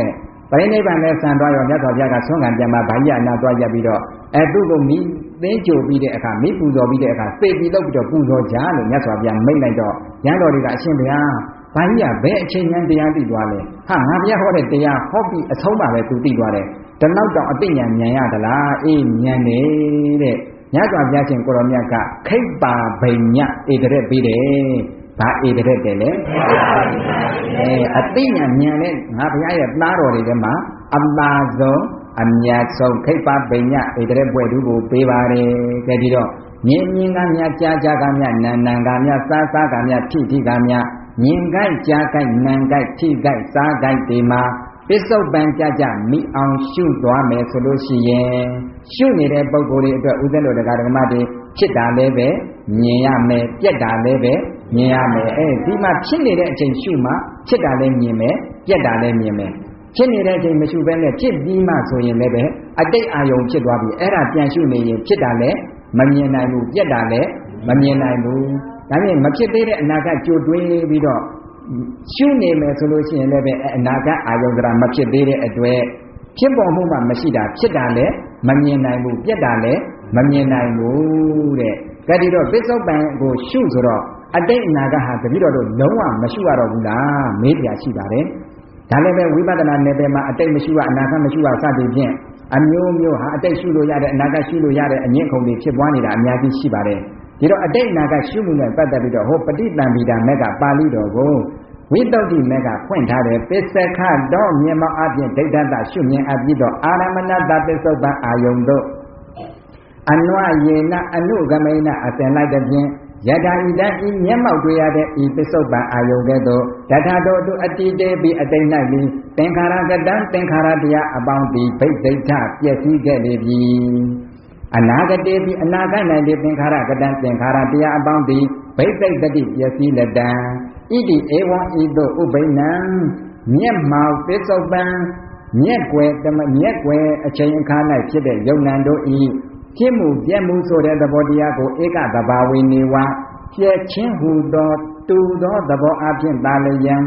ပရိနိဗ္ဗာန်နဲ့ဆံသွားရောမြတ်စွာဘုရားကဆုံးခံပြန်မှာဗာယနာသွားရပြီးတော့အဲသူ့ကိုမိသင်းကြိုပြီးတဲ့အခါမိပူဇော်ပြီးတဲ့အခါစေတီလုပ်ပြီးတော့ပူဇော်ကြလို့မြတ်စွာဘုရားမိန့်လိုက်တော့ရဟန်းတော်တွေကအရှင်ဘုရားဘာကြီးကဘယ်အချိန်ဉာဏ်တရားသိသွားလဲဟာငါဘုရားဟောတဲ့တရားဟောပြီးအဆုံးပါပဲသူသိသွားတယ်ဒီလောက်တော့အသိဉာဏ်ဉာဏ်ရသလားအေးဉာဏ်နေတဲ့မြတ်စွာဘုရားရှင်ကိုရောမြတ်ကခိပ္ပါဗိညဧတရက်ပြီးတယ်ဘာဧတရက်တယ်လဲအဲအသိဉာဏ်ဉာဏ်နဲ့ငါဘုရားရဲ့သားတော်တွေထဲမှာအပါဆုံးအမြတ်ဆုံးခိပ္ပါဗိညဧတရက်ဘွယ်သူကိုပေးပါတယ်ကြည့်ဒီတော့မြင်မြင်ကမြကြားကြားကမြနန်နန်ကမြစားစားကမြထိထိကမြမြင်ကြိုက်ကြားကြိုက်နန်ကြိုက်ထိကြိုက်စားကြိုက်ဒီမှာပစ္စုပန်ကြကြမိအောင်ရှုသွားမယ်ဆိုလို့ရှိရင်ရှုနေတဲ့ပုဂ္ဂိုလ်တွေအတွက်ဥဒ္ဒလောတရားဓမ္မတွေဖြစ်တာလည်းပဲမြင်ရမယ်ပြက်တာလည်းပဲမြင်ရမယ်အဲဒီမှာဖြစ်နေတဲ့အချိန်ရှုမှဖြစ်တာလည်းမြင်မယ်ပြက်တာလည်းမြင်မယ်ဖြစ်နေတဲ့အချိန်မရှုဘဲနဲ့ဖြစ်ပြီးမှဆိုရင်လည်းပဲအတိတ်အာယုံဖြစ်သွားပြီအဲ့ဒါပြန်ရှုနေရင်ဖြစ်တာလည်းမမြင်နိုင်ဘူးပြက်တာလည်းမမြင်နိုင်ဘူးဒါဖြင့်မဖြစ်သေးတဲ့အနာဂတ်ကြိုတွေးပြီးတော့ရှုနေမယ်ဆိုလို့ရှိရင်လည်းပဲအနာဂတ်အာယုံကမဖြစ်သေးတဲ့အတွက်ဖြစ်ပေါ်မှုမှမရှိတာဖြစ်တာလည်းမမြင်နိုင်ဘူးပြက်တာလည်းမမြင်နိုင်ဘူးတဲ့ကြည့်တော့ပစ္စုပန်ကိုရှုဆိုတော့အတိတ်အနာဂတ်ဟာတပည့်တော်တို့လုံးဝမရှုရတော့ဘူးလားမေးပြရှိပါတယ်ဒါလည်းပဲဝိပဿနာနယ်ပယ်မှာအတိတ်မရှုရအနာဂတ်မရှုရစသည်ဖြင့်အမျိုးမျိုးဟာအတိတ်ရှုလို့ရတဲ့အနာဂတ်ရှုလို့ရတဲ့အငြင်းခုံတွေဖြစ်ပွားနေတာအများကြီးရှိပါတယ်ဒီတော့အတိတ်အနာဂတ်ရှုမှုနဲ့ပတ်သက်ပြီးတော့ဟောပဋိသင်္ပိတာမက်ကပါဠိတော်ကိုဝိတုဒ္ဓိမက်ကဖွင့်ထားတယ်ပစ္စခတော့မြင်မောအပြင်ဒိဋ္ဌတရှုမြင်အပ်ပြီးတော့အာရမဏတပစ္စုပန်အာယုံတို့အနွယေနအနုဂမိနအစဉ်လိုက်တဲ့ဖြင့်ယထာဣတံဤမျက်မှောက်တွေ့ရတဲ့ဤပစ္စုပန်အာယုံကဲ့သို့တထာတော်သူအတိတေပြီးအတိတ်၌ပြီးသင်္ခါရကတံသင်္ခါရတရားအပေါင်းသည်ဗိဒ္ဓိဋ္ဌပျက်စီးခဲ့လေပြီအနာဂတေပြီးအနာဂတ်၌လည်းသင်္ခါရကတံသင်္ခါရတရားအပေါင်းသည်ဗိဒ္ဓိတ္တိပျက်စီးလက်တံဣတိဧဝံဤသို့ဥပိနံမျက်မှောက်ပစ္စုပန်မျက်ွယ်တမမျက်ွယ်အချိန်အခါ၌ဖြစ်တဲ့ယုံနံတို့ဤဖြစ်မှုပြည့်မှုဆိုတဲ့သဘောတရားကိုဧကသဘာဝေနေဝပြည့်ချင်းဟူသောတူသောသဘောအဖြစ်သာလျံ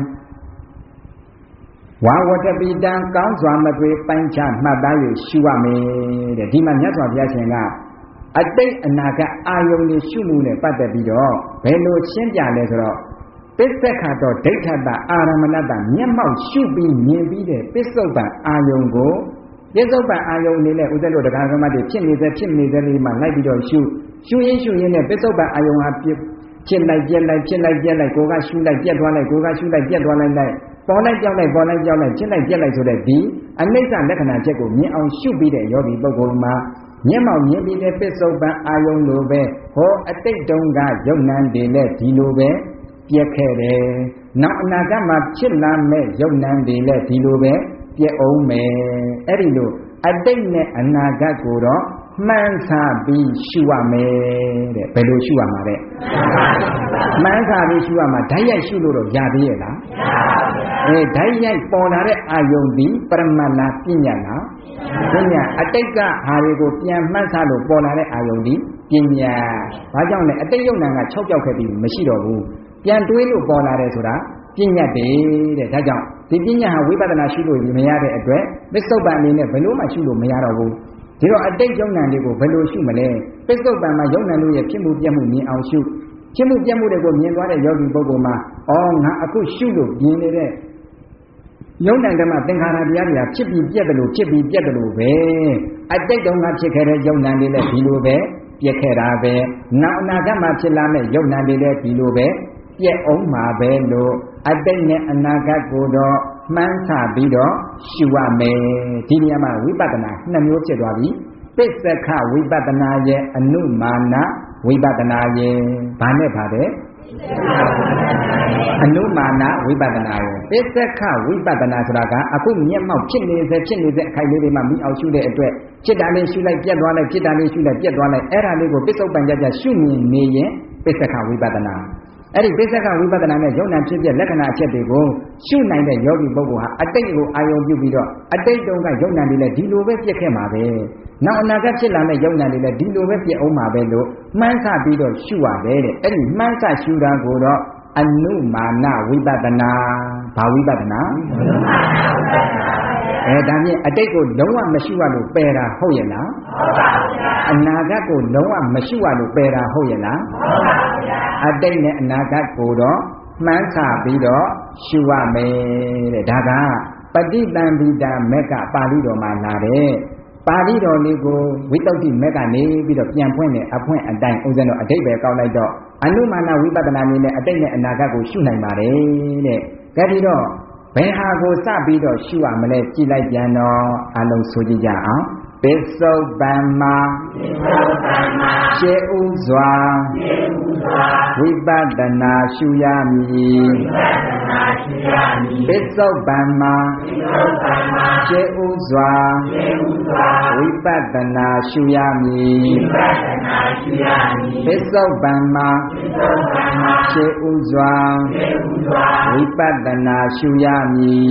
ဝါဝတ္တပိတံကောင်းစွာမသွေပိုင်းခြားမှတ်သား၍ရှုရမယ်တဲ့ဒီမှာမြတ်စွာဘုရားရှင်ကအတိတ်အနာဂတ်အာယုန်ကိုရှုမှုနဲ့ပတ်သက်ပြီးတော့ဘယ်လိုရှင်းပြလဲဆိုတော့ပစ္စက္ခတော့ဒိဋ္ဌတအာရမဏတမျက်မှောက်ရှုပြီးမြင်ပြီးတဲ့ပစ္စုပန်အာယုန်ကိုပစ္စုပန်အာယုန်အနေနဲ့ဥဒ္ဒလောတရားဓမ္မတွေဖြစ်နေတဲ့ဖြစ်နေတဲ့လေးမှလိုက်ပြီးတော့ရှုရှုရင်းရှုရင်းနဲ့ပစ္စုပန်အာယုန်ဟာဖြစ်လိုက်ပြက်လိုက်ဖြစ်လိုက်ပြက်လိုက်ကိုကရှုလိုက်ပြက်သွားလိုက်ကိုကရှုလိုက်ပြက်သွားလိုက်လိုက်ပေါ်လိုက်ကြောက်လိုက်ပေါ်လိုက်ကြောက်လိုက်ဖြစ်လိုက်ပြက်လိုက်ဆိုတဲ့ဒီအနိစ္စလက္ခဏာချက်ကိုမြင်အောင်ရှုပြီးတဲ့ယောဂီပုဂ္ဂိုလ်မှာမျက်မှောက်မြင်ပြီးတဲ့ပစ္စုပန်အာယုန်လိုပဲဟောအတိတ်တုန်းကယုံနံတွေလည်းဒီလိုပဲပြက်ခဲ့တယ်။နောက်အနာဂတ်မှာဖြစ်လာမဲ့ယုံနံတွေလည်းဒီလိုပဲပြက်အောင်မယ်။အဲ့ဒီလိုအတိတ်နဲ့အနာဂတ်ကိုတော့မှန်းဆပြီးရှုရမယ်တဲ့။ဘယ်လိုရှုရမှာလဲ။မှန်းဆပြီးရှုရမှာဓာတ်ရိုက်ရှုလို့တော့ရသေးရဲ့လား။အဲဓာတ်ရိုက်ပေါ်လာတဲ့အာယုန်ဒီပရမဏပညာလား။ပညာအတိတ်ကဟာတွေကိုပြန်မှန်းဆလို့ပေါ်လာတဲ့အာယုန်ဒီပညာ။ဘာကြောင့်လဲအတိတ်ယုံနံက၆ကြောက်ခဲ့ပြီးမရှိတော့ဘူး။ပြန်တွေးလို့ပေါ်လာတယ်ဆိုတာပညာတည်းတဲ့ဒါကြောင့်ဒီပညာဟာဝိပဿနာရှုလို့မရတဲ့အတွက်ပစ္စုပန်အနေနဲ့ဘယ်လို့မှရှုလို့မရတော့ဘူးဒီတော့အတိတ်ယုံနံတွေကိုဘယ်လိုရှုမလဲပစ္စုပန်မှာယုံနံတို့ရဲ့ဖြစ်မှုပြတ်မှုမြင်အောင်ရှုဖြစ်မှုပြတ်မှုတွေကိုမြင်သွားတဲ့ယောဂီပုဂ္ဂိုလ်မှာအော်ငါအခုရှုလို့မြင်နေတဲ့ယုံနံဓမ္မသင်္ခါရတရားတွေဖြစ်ပြီးပြတ်တယ်လို့ဖြစ်ပြီးပြတ်တယ်လို့ပဲအတိတ်တုန်းကဖြစ်ခဲ့တဲ့ယုံနံတွေလည်းဒီလိုပဲပြက်ခဲ့တာပဲနောက်အနာဂတ်မှာဖြစ်လာမဲ့ယုံနံတွေလည်းဒီလိုပဲပြက်အောင်မှာပဲလို့အတိတ်နဲ့အနာဂတ်ကိုတော့မှန်းဆပြီးတော့ရှုရမယ်ဒီနေရာမှာဝိပဿနာနှစ်မျိုးဖြစ်သွားပြီပစ္စခဝိပဿနာရဲ့အနုမာနဝိပဿနာရဲ့ဘာနဲ့ပါတဲ့အနုမာနဝိပဿနာရဲ့ပစ္စခဝိပဿနာဆိုတာကအခုမျက်မှောက်ဖြစ်နေစေဖြစ်နေတဲ့အခိုက်လေးတွေမှာမိအောင်ရှုတဲ့အတွက်จิตတာလေးရှုလိုက်ပြတ်သွားလိုက်จิตတာလေးရှုလိုက်ပြတ်သွားလိုက်အဲ့ဒါလေးကိုပစ္စုပန်ကြကြရှုမြင်နေရင်ပစ္စခဝိပဿနာအဲ့ဒီပစ္စကဝိပဿနာနဲ့ယုံနာဖြစ်ပြလက္ခဏာအချက်တွေကိုရှုနိုင်တဲ့ယောဂီပုဂ္ဂိုလ်ဟာအတိတ်ကိုအာယုံပြုပြီးတော့အတိတ်တုန်းကယုံနာတွေလည်းဒီလိုပဲပြည့်ခဲ့မှာပဲနောက်အနာဂတ်ဖြစ်လာမဲ့ယုံနာတွေလည်းဒီလိုပဲပြည့်အောင်မှာပဲလို့မှန်းဆပြီးတော့ရှုရတယ်တဲ့အဲ့ဒီမှန်းဆရှုတာကိုတော့အနုမာနဝိပဿနာဘာဝိပဿနာအဲအဲဒါဖြင့်အတိတ်ကိုလုံးဝမရှိရလို့ပယ်တာဟုတ်ရဲ့လားဟုတ်ပါဗျာအနာဂတ်ကိုလုံးဝမရှိရလို့ပယ်တာဟုတ်ရဲ့လားဟုတ်ပါဗျာအတိတ်နဲ့အနာဂတ်ကိုတော့မှန်းခါပြီးတော့ရှုရမယ်တဲ့ဒါကပฏิတံဗိတာမက်ကပါဠိတော်မှာလာတဲ့ပါဠိတော်လေးကိုဝိတ္တုမက်ကနေပြီးတော့ပြန်ဖွင့်တယ်အဖွင့်အတိုင်းဥစ္စာတော့အတိတ်ပဲကောက်လိုက်တော့အနုမာနဝိပဿနာနည်းနဲ့အတိတ်နဲ့အနာဂတ်ကိုရှုနိုင်ပါတယ်တဲ့ကြည့်တော့ဘယ်ဟာကိုစပြီးတော့ရှုရမလဲကြည့်လိုက်ပြန်တော့အလုံးဆိုကြည့်ကြအောင်ပစ္စုပန်မှာရှေးဥစွာဝိပဿနာရှုရမည်ပစ္စုပန်မှာရှေးဥစွာဝိပဿနာရှုရမည်ပစ္စုပန်မှာရှေးဥစွာဝိပဿနာရှုရမည်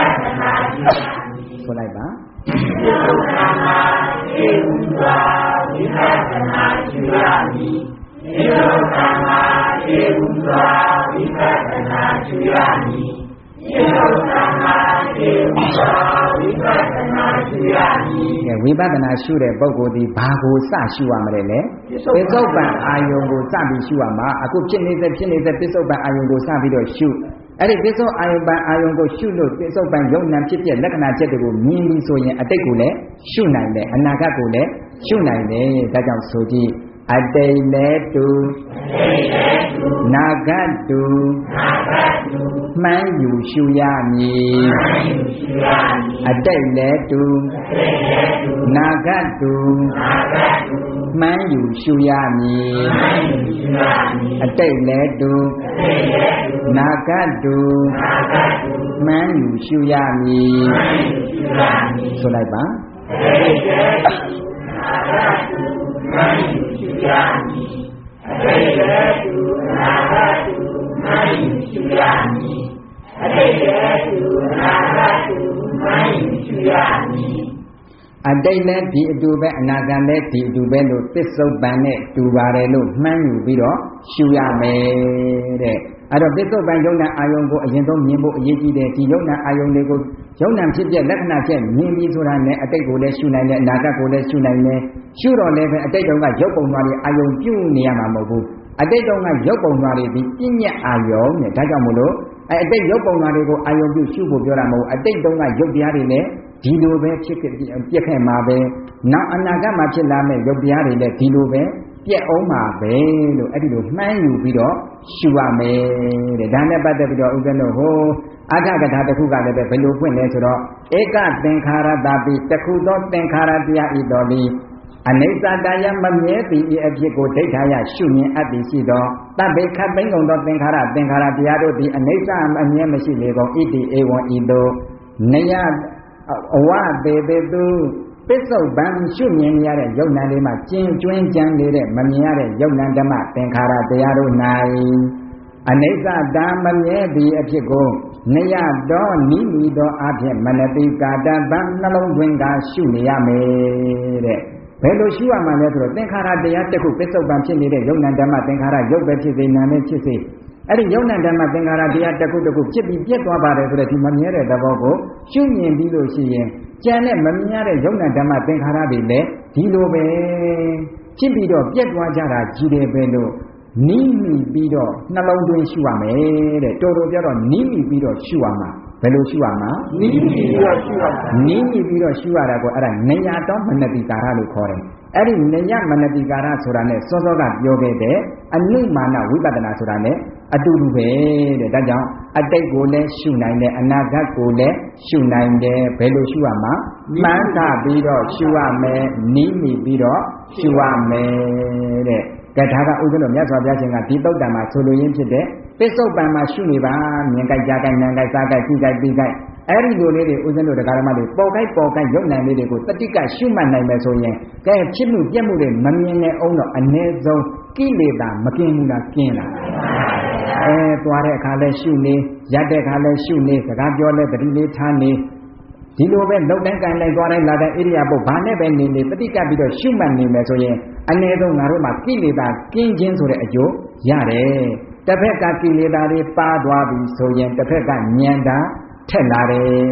ဆိုလိုက်ပါပစ္စုပန်မှာရှေးဥစွာဝိပဿနာရှုရမည်ပစ္စုပန်မှာရှေးဥစွာဝိပဿနာရှုရမည်ပစ္စုပန်မှာရှေးဥစွာဝိပဿနာရှုရမည်ဝိပဿနာရှုတဲ့ပုဂ္ဂိုလ်ဒီဘာကိုစရှုရမလဲလဲပစ္စုပန်အာယုံကိုစပြီးရှုရမှာအခုဖြစ်နေတဲ့ဖြစ်နေတဲ့ပစ္စုပန်အာယုံကိုစပြီးတော့ရှုအဲ့ဒီပစ္စုအာယုပန်အာယုံကိုရှုလို့ပစ္စုပန်ယုံနာဖြစ်တဲ့လက္ခဏာချက်တွေကိုမြင်ပြီးဆိုရင်အတိတ်ကိုလည်းရှုနိုင်တယ်အနာဂတ်ကိုလည်းရှုနိုင်တယ်ဒါကြောင့်ဆိုကြည့်အတိတ်လည်းတူနာဂတ်တူမှန်းယူရှုရမည်အတိတ်လည်းတူနာဂတ်တူမှန်းယူရှုရမည်အတိတ်လည်းတူနာဂတ်တူမှန်းယူရှုရမည်ဆိုလိုက်ပါအတိတ်လည်းနာဂတ်တူမှန်းယူရှုရမည်အတိတ်လည်းတူနာဂတ်တူမှန်းယူရှုရမည်အတိတ်လည်းတူနာဂတ်တူမှန်းယူရှုရမည်အတိတ်လည်းဒီအတူပဲအနာဂတ်လည်းဒီအတူပဲလို့ပစ္စုပန်နဲ့တူပါတယ်လို့မှန်းယူပြီးတော့ရှုရမယ်တဲ့အဲ့တော့ပစ္စုပန်ယုံနာအာယုံကိုအရင်ဆုံးမြင်ဖို့အရေးကြီးတယ်ဒီယုံနာအာယုံတွေကိုယုံနာဖြစ်တဲ့လက္ခဏာချက်မြင်ပြီးဆိုတာနဲ့အတိတ်ကိုလည်းရှုနိုင်တယ်အနာဂတ်ကိုလည်းရှုနိုင်တယ်ရှုတော့လည်းပဲအတိတ်တုန်းကရုပ်ပုံသွားတွေအာယုံပြုနေရမှာမဟုတ်ဘူးအတိတ်တုန်းကရုပ်ပုံသွားတွေဒီပြည့်ညက်အာယုံနဲ့ဒါကြောင့်မို့လို့အဲအတိတ်ရုပ်ပုံသွားတွေကိုအာယုံပြုရှုဖို့ပြောတာမဟုတ်အတိတ်တုန်းကရုပ်တရားတွေလည်းဒီလိုပဲဖြစ်ခဲ့ပြက်ခဲ့မှာပဲနောက်အနာဂတ်မှာဖြစ်လာမဲ့ရုပ်တရားတွေလည်းဒီလိုပဲပြက်အောင်မှာပဲလို့အဲ့ဒီလိုမှန်းယူပြီးတော့ရှုရမယ်တဲ့ဒါနဲ့ပတ်သက်ပြီးတော့ဥပ္ပန္နဟိုအာဃကထာတစ်ခုကလည်းပဲဘယ်လိုဖွင့်လဲဆိုတော့ဧကသင်္ခါရတာပိတခုသောသင်္ခါရတရားဤတော်သည်အနိစ္စတရားမမြဲသည်ဤအဖြစ်ကိုဒိဋ္ဌာယရှုမြင်အပ်သည်ရှိသောတဗ္ဗေခတ်သိမ့်ကုန်သောသင်္ခါရသင်္ခါရတရားတို့သည်အနိစ္စအမြဲမရှိလေကုန်ဣတိဧဝံဤသို့နယအဝပေပေသူပစ္စုပန်ရှုမြင်ရတဲ့ယုံနာလေးမှာကျင်ကျွင်းကြံနေတဲ့မမြင်ရတဲ့ယုံနာဓမ္မသင်္ခါရတရားတို့၌အနိစ္စတံမမြဲသည်အဖြစ်ကိုနယတော်နိမိတော်အဖြစ်မနတိကာတဗံနှလုံးသွင်းကရှုနေရမယ်တဲ့ဘယ်လိုရှုရမှာလဲဆိုတော့သင်္ခါရတရားတစ်ခုပစ္စုပန်ဖြစ်နေတဲ့ယုံနာဓမ္မသင်္ခါရရုပ်ပဲဖြစ်စေနာနဲ့ဖြစ်စေအဲ့ဒီယုံနာဓမ္မသင်္ခါရတရားတစ်ခုတစ်ခုဖြစ်ပြီးပြတ်သွားပါတယ်ဆိုတဲ့ဒီမမြဲတဲ့သဘောကိုရှုမြင်ပြီးလို့ရှိရင်ကျန်တဲ့မမြင်ရတဲ့ယုံနာဓမ္မသင်္ခါရတွေလည်းဒီလိုပဲဖြစ်ပြီးတော့ပြတ်သွားကြတာကြီးတယ်ပဲလို့နီးမိပြီးတော့နှလုံးသွင်းရှုရမယ်တဲ့တော်တော်ပြောတော့နီးမိပြီးတော့ရှုရမှာဘယ်လိုရှုရမှာနီးမိပြီးတော့ရှုရမှာနီးမိပြီးတော့ရှုရတာကိုအဲ့ဒါနယတော်မနတိကာရလို့ခေါ်တယ်အဲ့ဒီနယမနတိကာရဆိုတာနဲ့စောစောကပြောခဲ့တဲ့အနုမာနဝိပဿနာဆိုတာနဲ့အတူတူပဲတဲ့ဒါကြောင့်အတိတ်ကိုလည်းရှုနိုင်တယ်အနာဂတ်ကိုလည်းရှုနိုင်တယ်ဘယ်လိုရှုရမှာမှန်းဆပြီးတော့ရှုရမယ်နီးမိပြီးတော့ရှုရမယ်တဲ့ကဲဒါကဥစ္စာလို့မြတ်စွာဘုရားရှင်ကဒီတုတ်တံမှာဆိုလိုရင်းဖြစ်တဲ့ပစ္စုပန်မှာရှုနေပါမြင်ကြိုက်ကြားကြိုက်နားကြိုက်စားကြိုက်ကြည့်ကြိုက်ပြီးကြိုက်အဲ့ဒီလိုလေးတွေဥစ္စာလို့တရားဓမ္မတွေပေါ်ကြိုက်ပေါ်ကြိုက်ရုပ်နိုင်လေးတွေကိုတတိကရှုမှတ်နိုင်မယ်ဆိုရင်ကဲဖြစ်မှုပြက်မှုတွေမမြင်နဲ့အောင်တော့အ ਨੇ ဆုံးကိလေသာမกินဘူးလားกินလားအဲသွားတဲ့အခါလဲရှုနေရက်တဲ့အခါလဲရှုနေစကားပြောလဲတတိလေးထားနေဒီလိုပဲလုံတိုင်းကန်လိုက်သွားတိုင်းလာတဲ့ဣရိယာပုတ်ဘာနဲ့ပဲနေနေတတိကပြီးတော့ရှုမှတ်နေမယ်ဆိုရင်အ ਨੇ ဆုံးငါတို့မှာကိလေသာကင်းခြင်းဆိုတဲ့အကျိုးရတယ်တစ်ဖက်ကကိလေသာတွေပါသွားပြီဆိုရင်တစ်ဖက်ကဉာဏ်သာထက်လာတယ်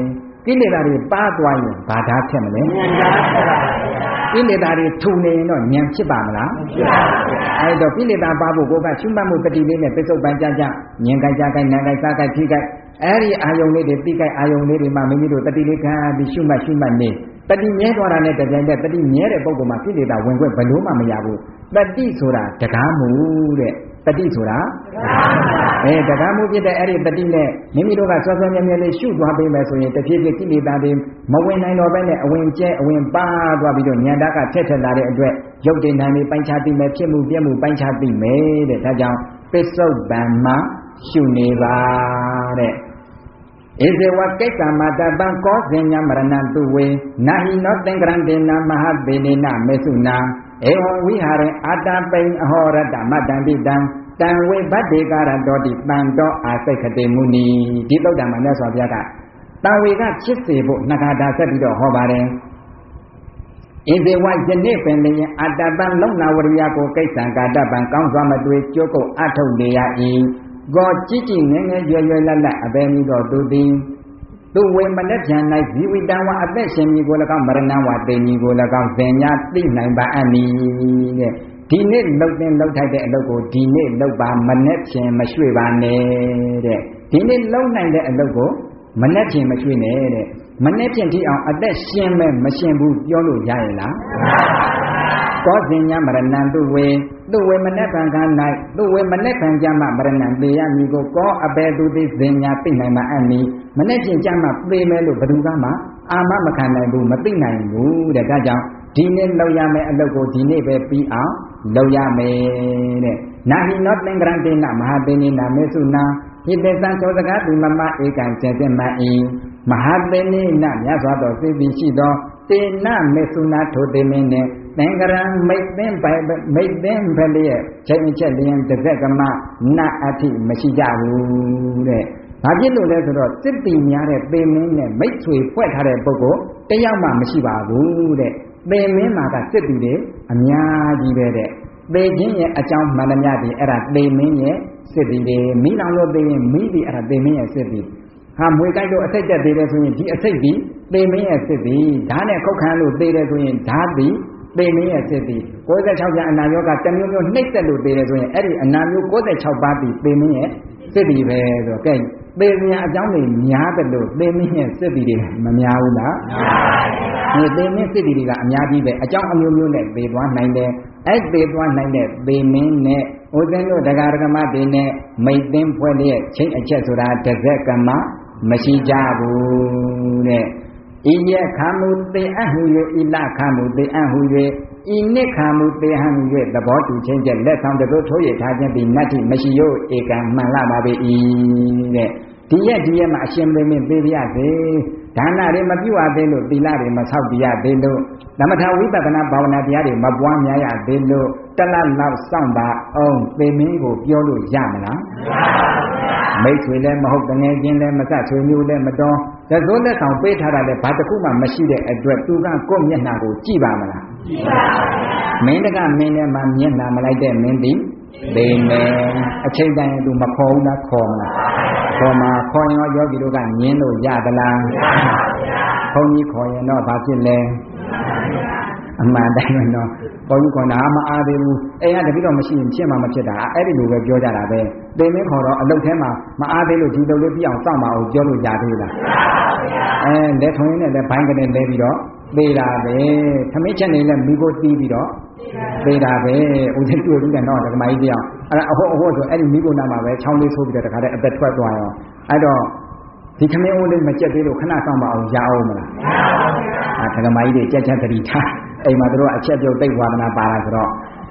ကိလေသာတွေပါသွားရင်ဘာသာဖြစ်မလဲကိလေသာတွေထုံနေရင်တော့ဉာဏ်ဖြစ်ပါမလားဖြစ်ပါဘူးအဲ့တော့ကိလေသာပါဖို့ကိုကရှုမှတ်မှုတတိလေးနဲ့ပစ္စုပန်ကြကြဉာဏ်ကြကြကြနာကြစားကြထိကြအဲ့ဒီအာယုံလေးတွေပြီးကြအာယုံလေးတွေမှာမိမိတို့တတိလေးခံပြီးရှုမှတ်ရှုမှတ်နေတတိမြဲသွားတာနဲ့တပြိုင်တည်းတတိမြဲတဲ့ပုဂ္ဂိုလ်မှာကိလေသာဝင်ခွင့်ဘယ်လို့မှမရဘူးတတိဆိုတာတကားမှုတဲ့တတိဆိုတာအဲတကားမှုဖြစ်တဲ့အဲ့ဒီတတိနဲ့မိမိတို့ကဆွဆွမြဲမြဲလေးရှုသွားပေးမယ်ဆိုရင်တဖြည်းဖြည်းကိလေသာတွေမဝင်နိုင်တော့ဘဲနဲ့အဝင်ကျဲအဝင်ပါသွားပြီးတော့ဉာဏ်ဓာတ်ကထက်ထက်လာတဲ့အတွက်ရုပ်တည်နာနေပိုင်းခြားသိမယ်ဖြစ်မှုပြည့်မှုပိုင်းခြားသိမယ်တဲ့ဒါကြောင့်ပစ္စုပန်မှာရှုနေပါတဲ့ဧဇေဝကိစ္စမတပံကောဇင်ညာမရဏတုဝေနာဟိနောသင်္ကရံတေနမဟာသေနေနမေစုနာဧဝံဝိဟာရေအာတပိံအဟောရတမတံတိတံတံဝေဘတ်တေကာရတောတိတံတော်အာစိတ်ခတေမုနီဒီသုတ်တံမှာမြတ်စွာဘုရားကတံဝေကဖြစ်စေဖို့နှခါတာဆက်ပြီးတော့ဟောပါတယ်ဧဇေဝယနေ့ပင်လျင်အာတပံလုံနာဝရိယကိုကိစ္စံကာတပံကောင်းစွာမတွေ့ကြိုးကုပ်အထုတ်နေရ၏ကောကြည်ကြည်ငယ်ငယ်ရွယ်ရွယ်လတ်လတ်အဘယ်နည်းတော့သူသည်သူဝေမနက်ဖြန်၌ဇီဝိတံဝအသက်ရှင်မည်ကို၎င်းမရဏဝတေမည်ကို၎င်းဇင်ညာသိနိုင်ပါအပ်မည်တဲ့ဒီနေ့လှုပ်တဲ့လှုပ်ထိုက်တဲ့အလုပ်ကိုဒီနေ့လှုပ်ပါမနက်ဖြန်မရွှေ့ပါနဲ့တဲ့ဒီနေ့လှုပ်နိုင်တဲ့အလုပ်ကိုမနက်ဖြန်မရွှေ့နဲ့တဲ့မနက်ဖြန်ထိအောင်အသက်ရှင်မဲ့မရှင်ဘူးပြောလို့ရရဲ့လားကောဇင်ညာမရဏံသူဝေသူဝေမနက်ခံက၌သူဝေမနက်ခံကြမှမရဏံပေရမည်ကိုကောအဘယ်သူသိဇင်ညာသိနိုင်မှအမည်မနက်ဖြန်ကြမှပေမယ်လို့ဘယ်သူကမှအာမမခံနိုင်ဘူးမသိနိုင်ဘူးတဲ့ဒါကြောင့်ဒီနေ့လောက်ရမယ်အလုပ်ကိုဒီနေ့ပဲပြီးအောင်လောက်ရမယ်တဲ့နာဟိနောသင်္ကရံတေနမဟာသေနိနာမေစုနာဟိတေသံသောစကားသူမမဧကံစေတမဣမဟာသေနိနမြတ်စွာသောသိသိရှိသောတေနမေစုနာထိုတေမင်းနဲ့သင်္ကရံမိတ်သိမ့်ပိုင်မိတ်သိမ့်ဖလျက်ချိန်ချက်လျင်တစ်သက်ကမနတ်အထိမရှိကြဘူးတဲ့ဘာဖြစ်လို့လဲဆိုတော့စစ်တီများတဲ့ပေမင်းနဲ့မိတ်ဆွေဖွဲ့ထားတဲ့ပုဂ္ဂိုလ်တယောက်မှမရှိပါဘူးတဲ့ပေမင်းမှာကစစ်တီတွေအများကြီးပဲတဲ့ပေခြင်းရဲ့အကြောင်းမှန်သမျှဒီအဲ့ဒါပေမင်းရဲ့စစ်တီတွေမိလောင်လို့ပေရင်မိဒီအဲ့ဒါပေမင်းရဲ့စစ်တီဟာမွေကြိုက်လို့အစိတ်တက်သေးတယ်ဆိုရင်ဒီအစိတ်ဒီပေမင်းရဲ့စစ်တီဓာတ်နဲ့ခုတ်ခံလို့သေးတယ်ဆိုရင်ဓာတ်ဒီပေမင်းရဲ့စစ်တီကိုးဆယ်ခြောက်ကျန်အနာရောဂါတစ်မျိုးမျိုးနှိမ့်သက်လို့သေးတယ်ဆိုရင်အဲ့ဒီအနာမျိုးကိုးဆယ်ခြောက်ပါးဒီပေမင်းရဲ့စစ်တီပဲဆိုတော့ကဲပေမင်းအကြောင်းတွေများတယ်လို့ပေမင်းရဲ့စစ်တီတွေမများဘူးလားများပါဘူးဒီပေမင်းစစ်တီတွေကအများကြီးပဲအကြောင်းအမျိုးမျိုးနဲ့ပေသွားနိုင်တယ်အဲ့ပေသွားနိုင်တဲ့ပေမင်းနဲ့ဥဒင်းတို့ဒကာဒကမတွေနဲ့မိတ်သိမ်းဖွဲ့တဲ့ချိန်အချက်ဆိုတာတစ်သက်ကမှမရှိကြဘူးတဲ့ဤရခာမှုတေအဟု၍ဤလခာမှုတေအဟု၍ဤနိခာမှုတေဟံ၍သဘောတူချင်းချက်လက်ဆောင်တို့ထိုးရထားခြင်းသည်နတ္တိမရှိယဧကံမှန်လာပါပေ၏တဲ့ဒီရက်ဒီရက်မှာအရှင်မင်းမင်းပေးပြရစေဒါနတွေမပြုတ်ရသေးလို့သီလတွေမဆောက်ပြရသေးလို့သမထဝိပဿနာဘာဝနာတရားတွေမပွားများရသေးလို့တလတ်လောက်စောင့်ပါအောင်ပေမင်းကိုပြောလို့ရမလားမရပါဘူးမိတ်ဆွေလည်းမဟုတ်တငယ်ချင်းလည်းမဆက်ဆွေမျိုးလည်းမတော်သဇိုးလက်ဆောင်ပေးထားတာလည်းဘာတစ်ခုမှမရှိတဲ့အတွက်သူကကိုယ့်မျက်နှာကိုကြည့်ပါမလားကြည့်ပါဘူးမင်းတကမင်းနဲ့မှမျက်နှာမလိုက်တဲ့မင်းသည်သိနေအချိန်တိုင်းသူမခေါ်ဘူးလားခေါ်မလားခေါ်မှာခေါ်ရင်ရောယောဂီတို့ကညင်းလို့ရသလားမရပါဘူးဘုန်းကြီးခေါ်ရင်တော့ဘာဖြစ်လဲအမှန်တိုင်းတော့ဘုန်းကြီးခေါ်တာမအားသေးဘူးအိမ်ကတပိတော့မရှိရင်ဖြစ်မှမဖြစ်တာအဲ့ဒီလိုပဲပြောကြတာပဲသိမင်းခေါ်တော့အလုတ်ထဲမှာမအားသေးလို့ဒီလိုလေးပြအောင်စောင့်မအောင်ပြောလို့ရသေးလားမရပါဘူးအဲလက်ထုံရင်းနဲ့လည်းဘိုင်းကနေလဲပြီးတော့သေးတာပဲသမင်းချက်နေလည်းမိကိုတီးပြီးတော့သေးတာပဲဦးချင်းတွေ့ပြီးတော့ဒကမကြီးတရားအဲ့ဒါအဟုတ်အဟုတ်ဆိုအဲ့ဒီမိကိုနာမှာပဲချောင်းလေးဆိုးပြီးတော့တခါတည်းအသက်ထွက်သွားရောအဲ့တော့ဒီသမင်းဦးလေးမကြက်သေးလို့ခဏဆောင်မအောင်ရအောင်မလားမရပါဘူးအဲဒကမကြီးတွေကြက်ကြက်တတိထားအိမ်မှာတို့အချက်ပြုတ်သိဝါဒနာပါလာဆိုတော့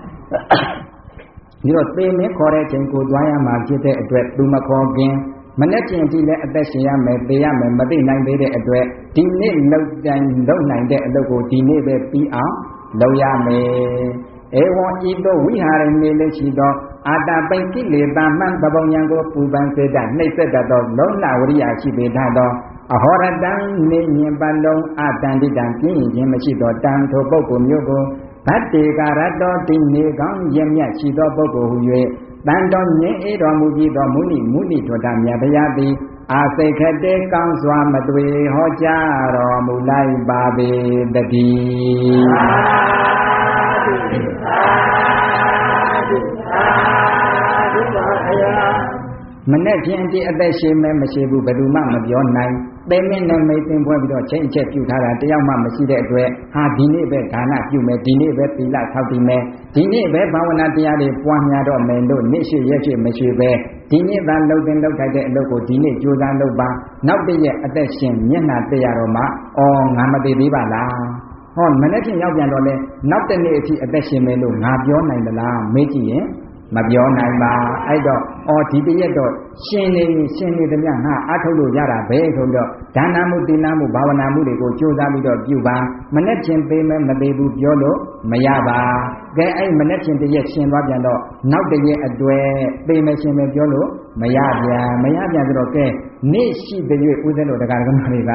ဒီတော့သေမင်းခေါ်တဲ့ချိန်ကိုသွားရမှာဖြစ်တဲ့အတွက်သူမခေါ်ခင်မနေ့ကျင်ဒီလည်းအသက်ရှင်ရမယ်သေရမယ်မသိနိုင်သေးတဲ့အတွက်ဒီနေ့လောက်တိုင်းလောက်နိုင်တဲ့အလုပ်ကိုဒီနေ့ပဲပြီးအောင်လုပ်ရမယ်ဧဝံဤသို့ဝိဟာရမေလည်းရှိသောအာတပိကိလေသာမှန်သဘောဉာဏ်ကိုပူပန်စေတတ်နှိမ့်ဆက်တတ်သောလုံးလဝရိယရှိပေသောအဟောရတံနေမြင်ပလုံးအတန္တိတံပြင်းရင်မရှိသောတံထိုပုဂ္ဂိုလ်မျိုးကိုဗတ္တေကာရတောတိနေကောင်းရမြတ်ရှိသောပုဂ္ဂိုလ်ဟူ၍တန်တော်မြင်အေတော်မူပြီးသောမုနိမုနိထောတာမြတ်ဗျာသည်အာစိတ်ခတဲ့ကောင်းစွာမသွေဟောကြားတော်မူလိုက်ပါပေတည်းသာဓုသာဓုသာဓုပါဗျာမနဲ့ဖြင့်ဒီအသက်ရှင်မဲမရှိဘူးဘယ်သူမှမပြောနိုင်သိမင်းနဲ့မိတ်သိပွဲပြီးတော့ချိန်ချက်ပြုထားတာတယောက်မှမရှိတဲ့အတွက်ဟာဒီနေ့ပဲဒါနပြုမယ်ဒီနေ့ပဲသီလဆောက်တည်မယ်ဒီနေ့ပဲဘာဝနာတရားတွေပွားများတော့မယ်လို့နေ့ရှိရက်ရှိမရှိပဲဒီနေ့သာလှုပ်တင်လှုပ်ထိုက်တဲ့အလုပ်ကိုဒီနေ့ကြိုးစားလုပ်ပါနောက်တည့်ရက်အသက်ရှင်မျက်နှာတရတော့မှအော်ငါမသေးသေးပါလားဟောမနေ့ကရောက်ပြန်တော့လဲနောက်တနေ့အထိအသက်ရှင်မယ်လို့ငါပြောနိုင်သလားမေးကြည့်ရင်မပြောနိုင်ပါအဲ့တော့အော်ဒီတရက်တော့ရှင်နေရှင်နေတည်းများငါအထုတ်လို့ရတာပဲဆိုတော့ဒါနမှုသီလမှုဘာဝနာမှုတွေကိုကြိုးစားပြီးတော့ပြုပါမနဲ့ချင်းပေးမယ်မသေးဘူးပြောလို့မရပါကဲအဲ့မနဲ့ချင်းတရက်ရှင်သွားပြန်တော့နောက်တရက်အတွေ့ပေးမယ်ရှင်မယ်ပြောလို့မရပြန်မရပြန်ဆိုတော့ကဲနေ့ရှိတဲ့၍ဦးဇင်းတို့တရားဓမ္မတွေက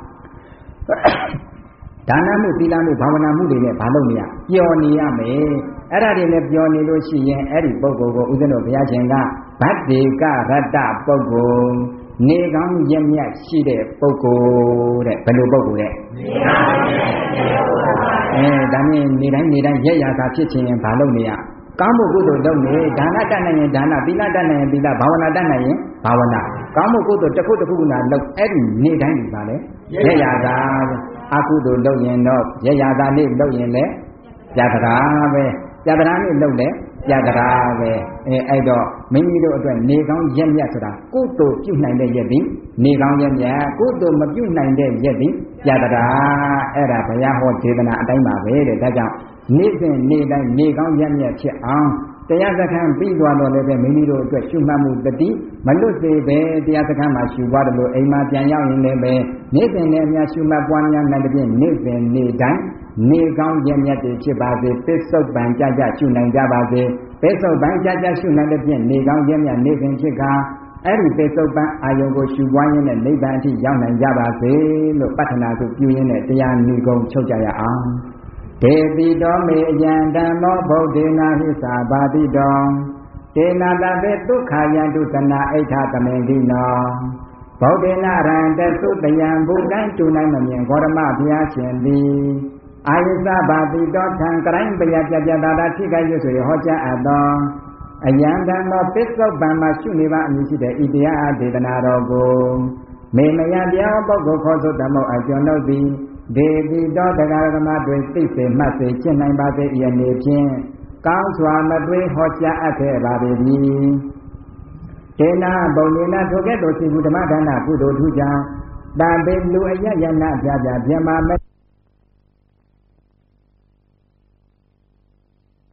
ဒါနမှုသီလမှုဘာဝနာမှုတွေနဲ့ဘာလုပ်နေရပျော်နေရမယ်အဲ့ဒါတွေနဲ့ပျော်နေလို့ရှိရင်အဲ့ဒီပုဂ္ဂိုလ်ကိုဦးဇင်းတို့ဘုရားရှင်ကဗတ္တေကရတ္တပုဂ္ဂိုလ်နေကောင်းရမြတ်ရှိတဲ့ပုဂ္ဂိုလ်တဲ့ဘယ်လိုပုဂ္ဂိုလ်လဲနေကောင်းရမြတ်ရှိတဲ့ပုဂ္ဂိုလ်အဲဒါနဲ့နေတိုင်းနေတိုင်းရက်ရာသာဖြစ်ခြင်းရင်ဘာလုပ်နေရကောင်းမှုကုသိုလ်လုပ်နေဒါနတတ်နိုင်ရင်ဒါနသီလတတ်နိုင်ရင်သီလဘာဝနာတတ်နိုင်ရင်ဘာဝနာကောင်းမှုကုသိုလ်တစ်ခုတစ်ခုကနာလုပ်အဲ့ဒီနေတိုင်းဒီပါလေရက်ရာသာအကုသိုလ်လုပ်ရင်တော့ရက်ရာသာလေးလုပ်ရင်လည်းပြတရာပဲပြတရာလေးလုပ်တယ်ပြတရာပဲအဲအဲ့တော့မိမိတို့အတွက်နေကောင်းရက်မြတ်ဆိုတာကုသိုလ်ပြုနိုင်တဲ့ရက်ဒီနေကောင်းရက်မြတ်ကုသိုလ်မပြုနိုင်တဲ့ရက်ဒီပြတရာအဲ့ဒါဘုရားဟောဒေသနာအတိုင်းပါပဲတဲ့ဒါကြောင့်နေ့စဉ်နေ့တိုင်းနေကောင်းရက်မြတ်ဖြစ်အောင်တရားစခန်းပြီးသွားတော့လည်းပဲမိမိတို့အတွက်ရှုမှတ်မှုတတိမလွတ်စေပဲတရားစခန်းမှာရှုပွားတယ်လို့အိမ်မှာပြန်ရောက်ရင်လည်းပဲနေ့စဉ်နဲ့အများရှုမှတ်ပွားများနိုင်တဲ့ဖြင့်နေ့စဉ်နေ့တိုင်းနေကောင်းရက်မြတ်တွေဖြစ်ပါစေပစ္စုပန်ကြကြရှုနိုင်ကြပါစေပစ္စုပန်ကြကြရှုနိုင်တဲ့ဖြင့်နေကောင်းရက်မြတ်နေ့စဉ်ဖြစ်ကအဲ့ဒီပစ္စုပန်အာယုံကိုရှုပွားရင်းနဲ့နိဗ္ဗာန်အထိရောက်နိုင်ကြပါစေလို့ပတ္ထနာသို့ပြုရင်းနဲ့တရားနိဂုံချုပ်ကြရအောင်ဒေတိတောမေအယံဓမ္မောဗုဒ္ဓေနာဟိသာဘာတိတောတေနာတပေဒုက္ခယံတုသနာအိဋ္ဌသမေတိနောဗုဒ္ဓေနာရံတသုတယံဘုဒ္ဓံတူနိုင်မမြင်ဂေါရမဘုရားရှင်သည်အာယသဘာတိတောထံကရိုင်းပယပြပြတာတာထိခိုက်ရွဆိုရဟောကြားအပ်သောအယံဓမ္မောပစ္စုပန်မှာရှုနေပါအမည်ရှိတဲ့ဤတရားဒေသနာတော်ကိုမေမယတရားပုဂ္ဂိုလ်ခေါ်ဆိုတမောအကျွန်ုပ်သည်ဒေတိတောတရားဓမ္မတွေသိစေမှတ်စေကျင့်နိုင်ပါစေယနေ့ဖြင့်ကောင်းစွာမတွေးဟောကြားအပ်ခဲ့ပါပေသည်ဒေနာဘုံနေနာထိုကဲ့သို့စီဘူးဓမ္မဒါနကုသိုလ်ထူးကြောင့်တန်ပေလူအယယနာပြပြပြမမဲ့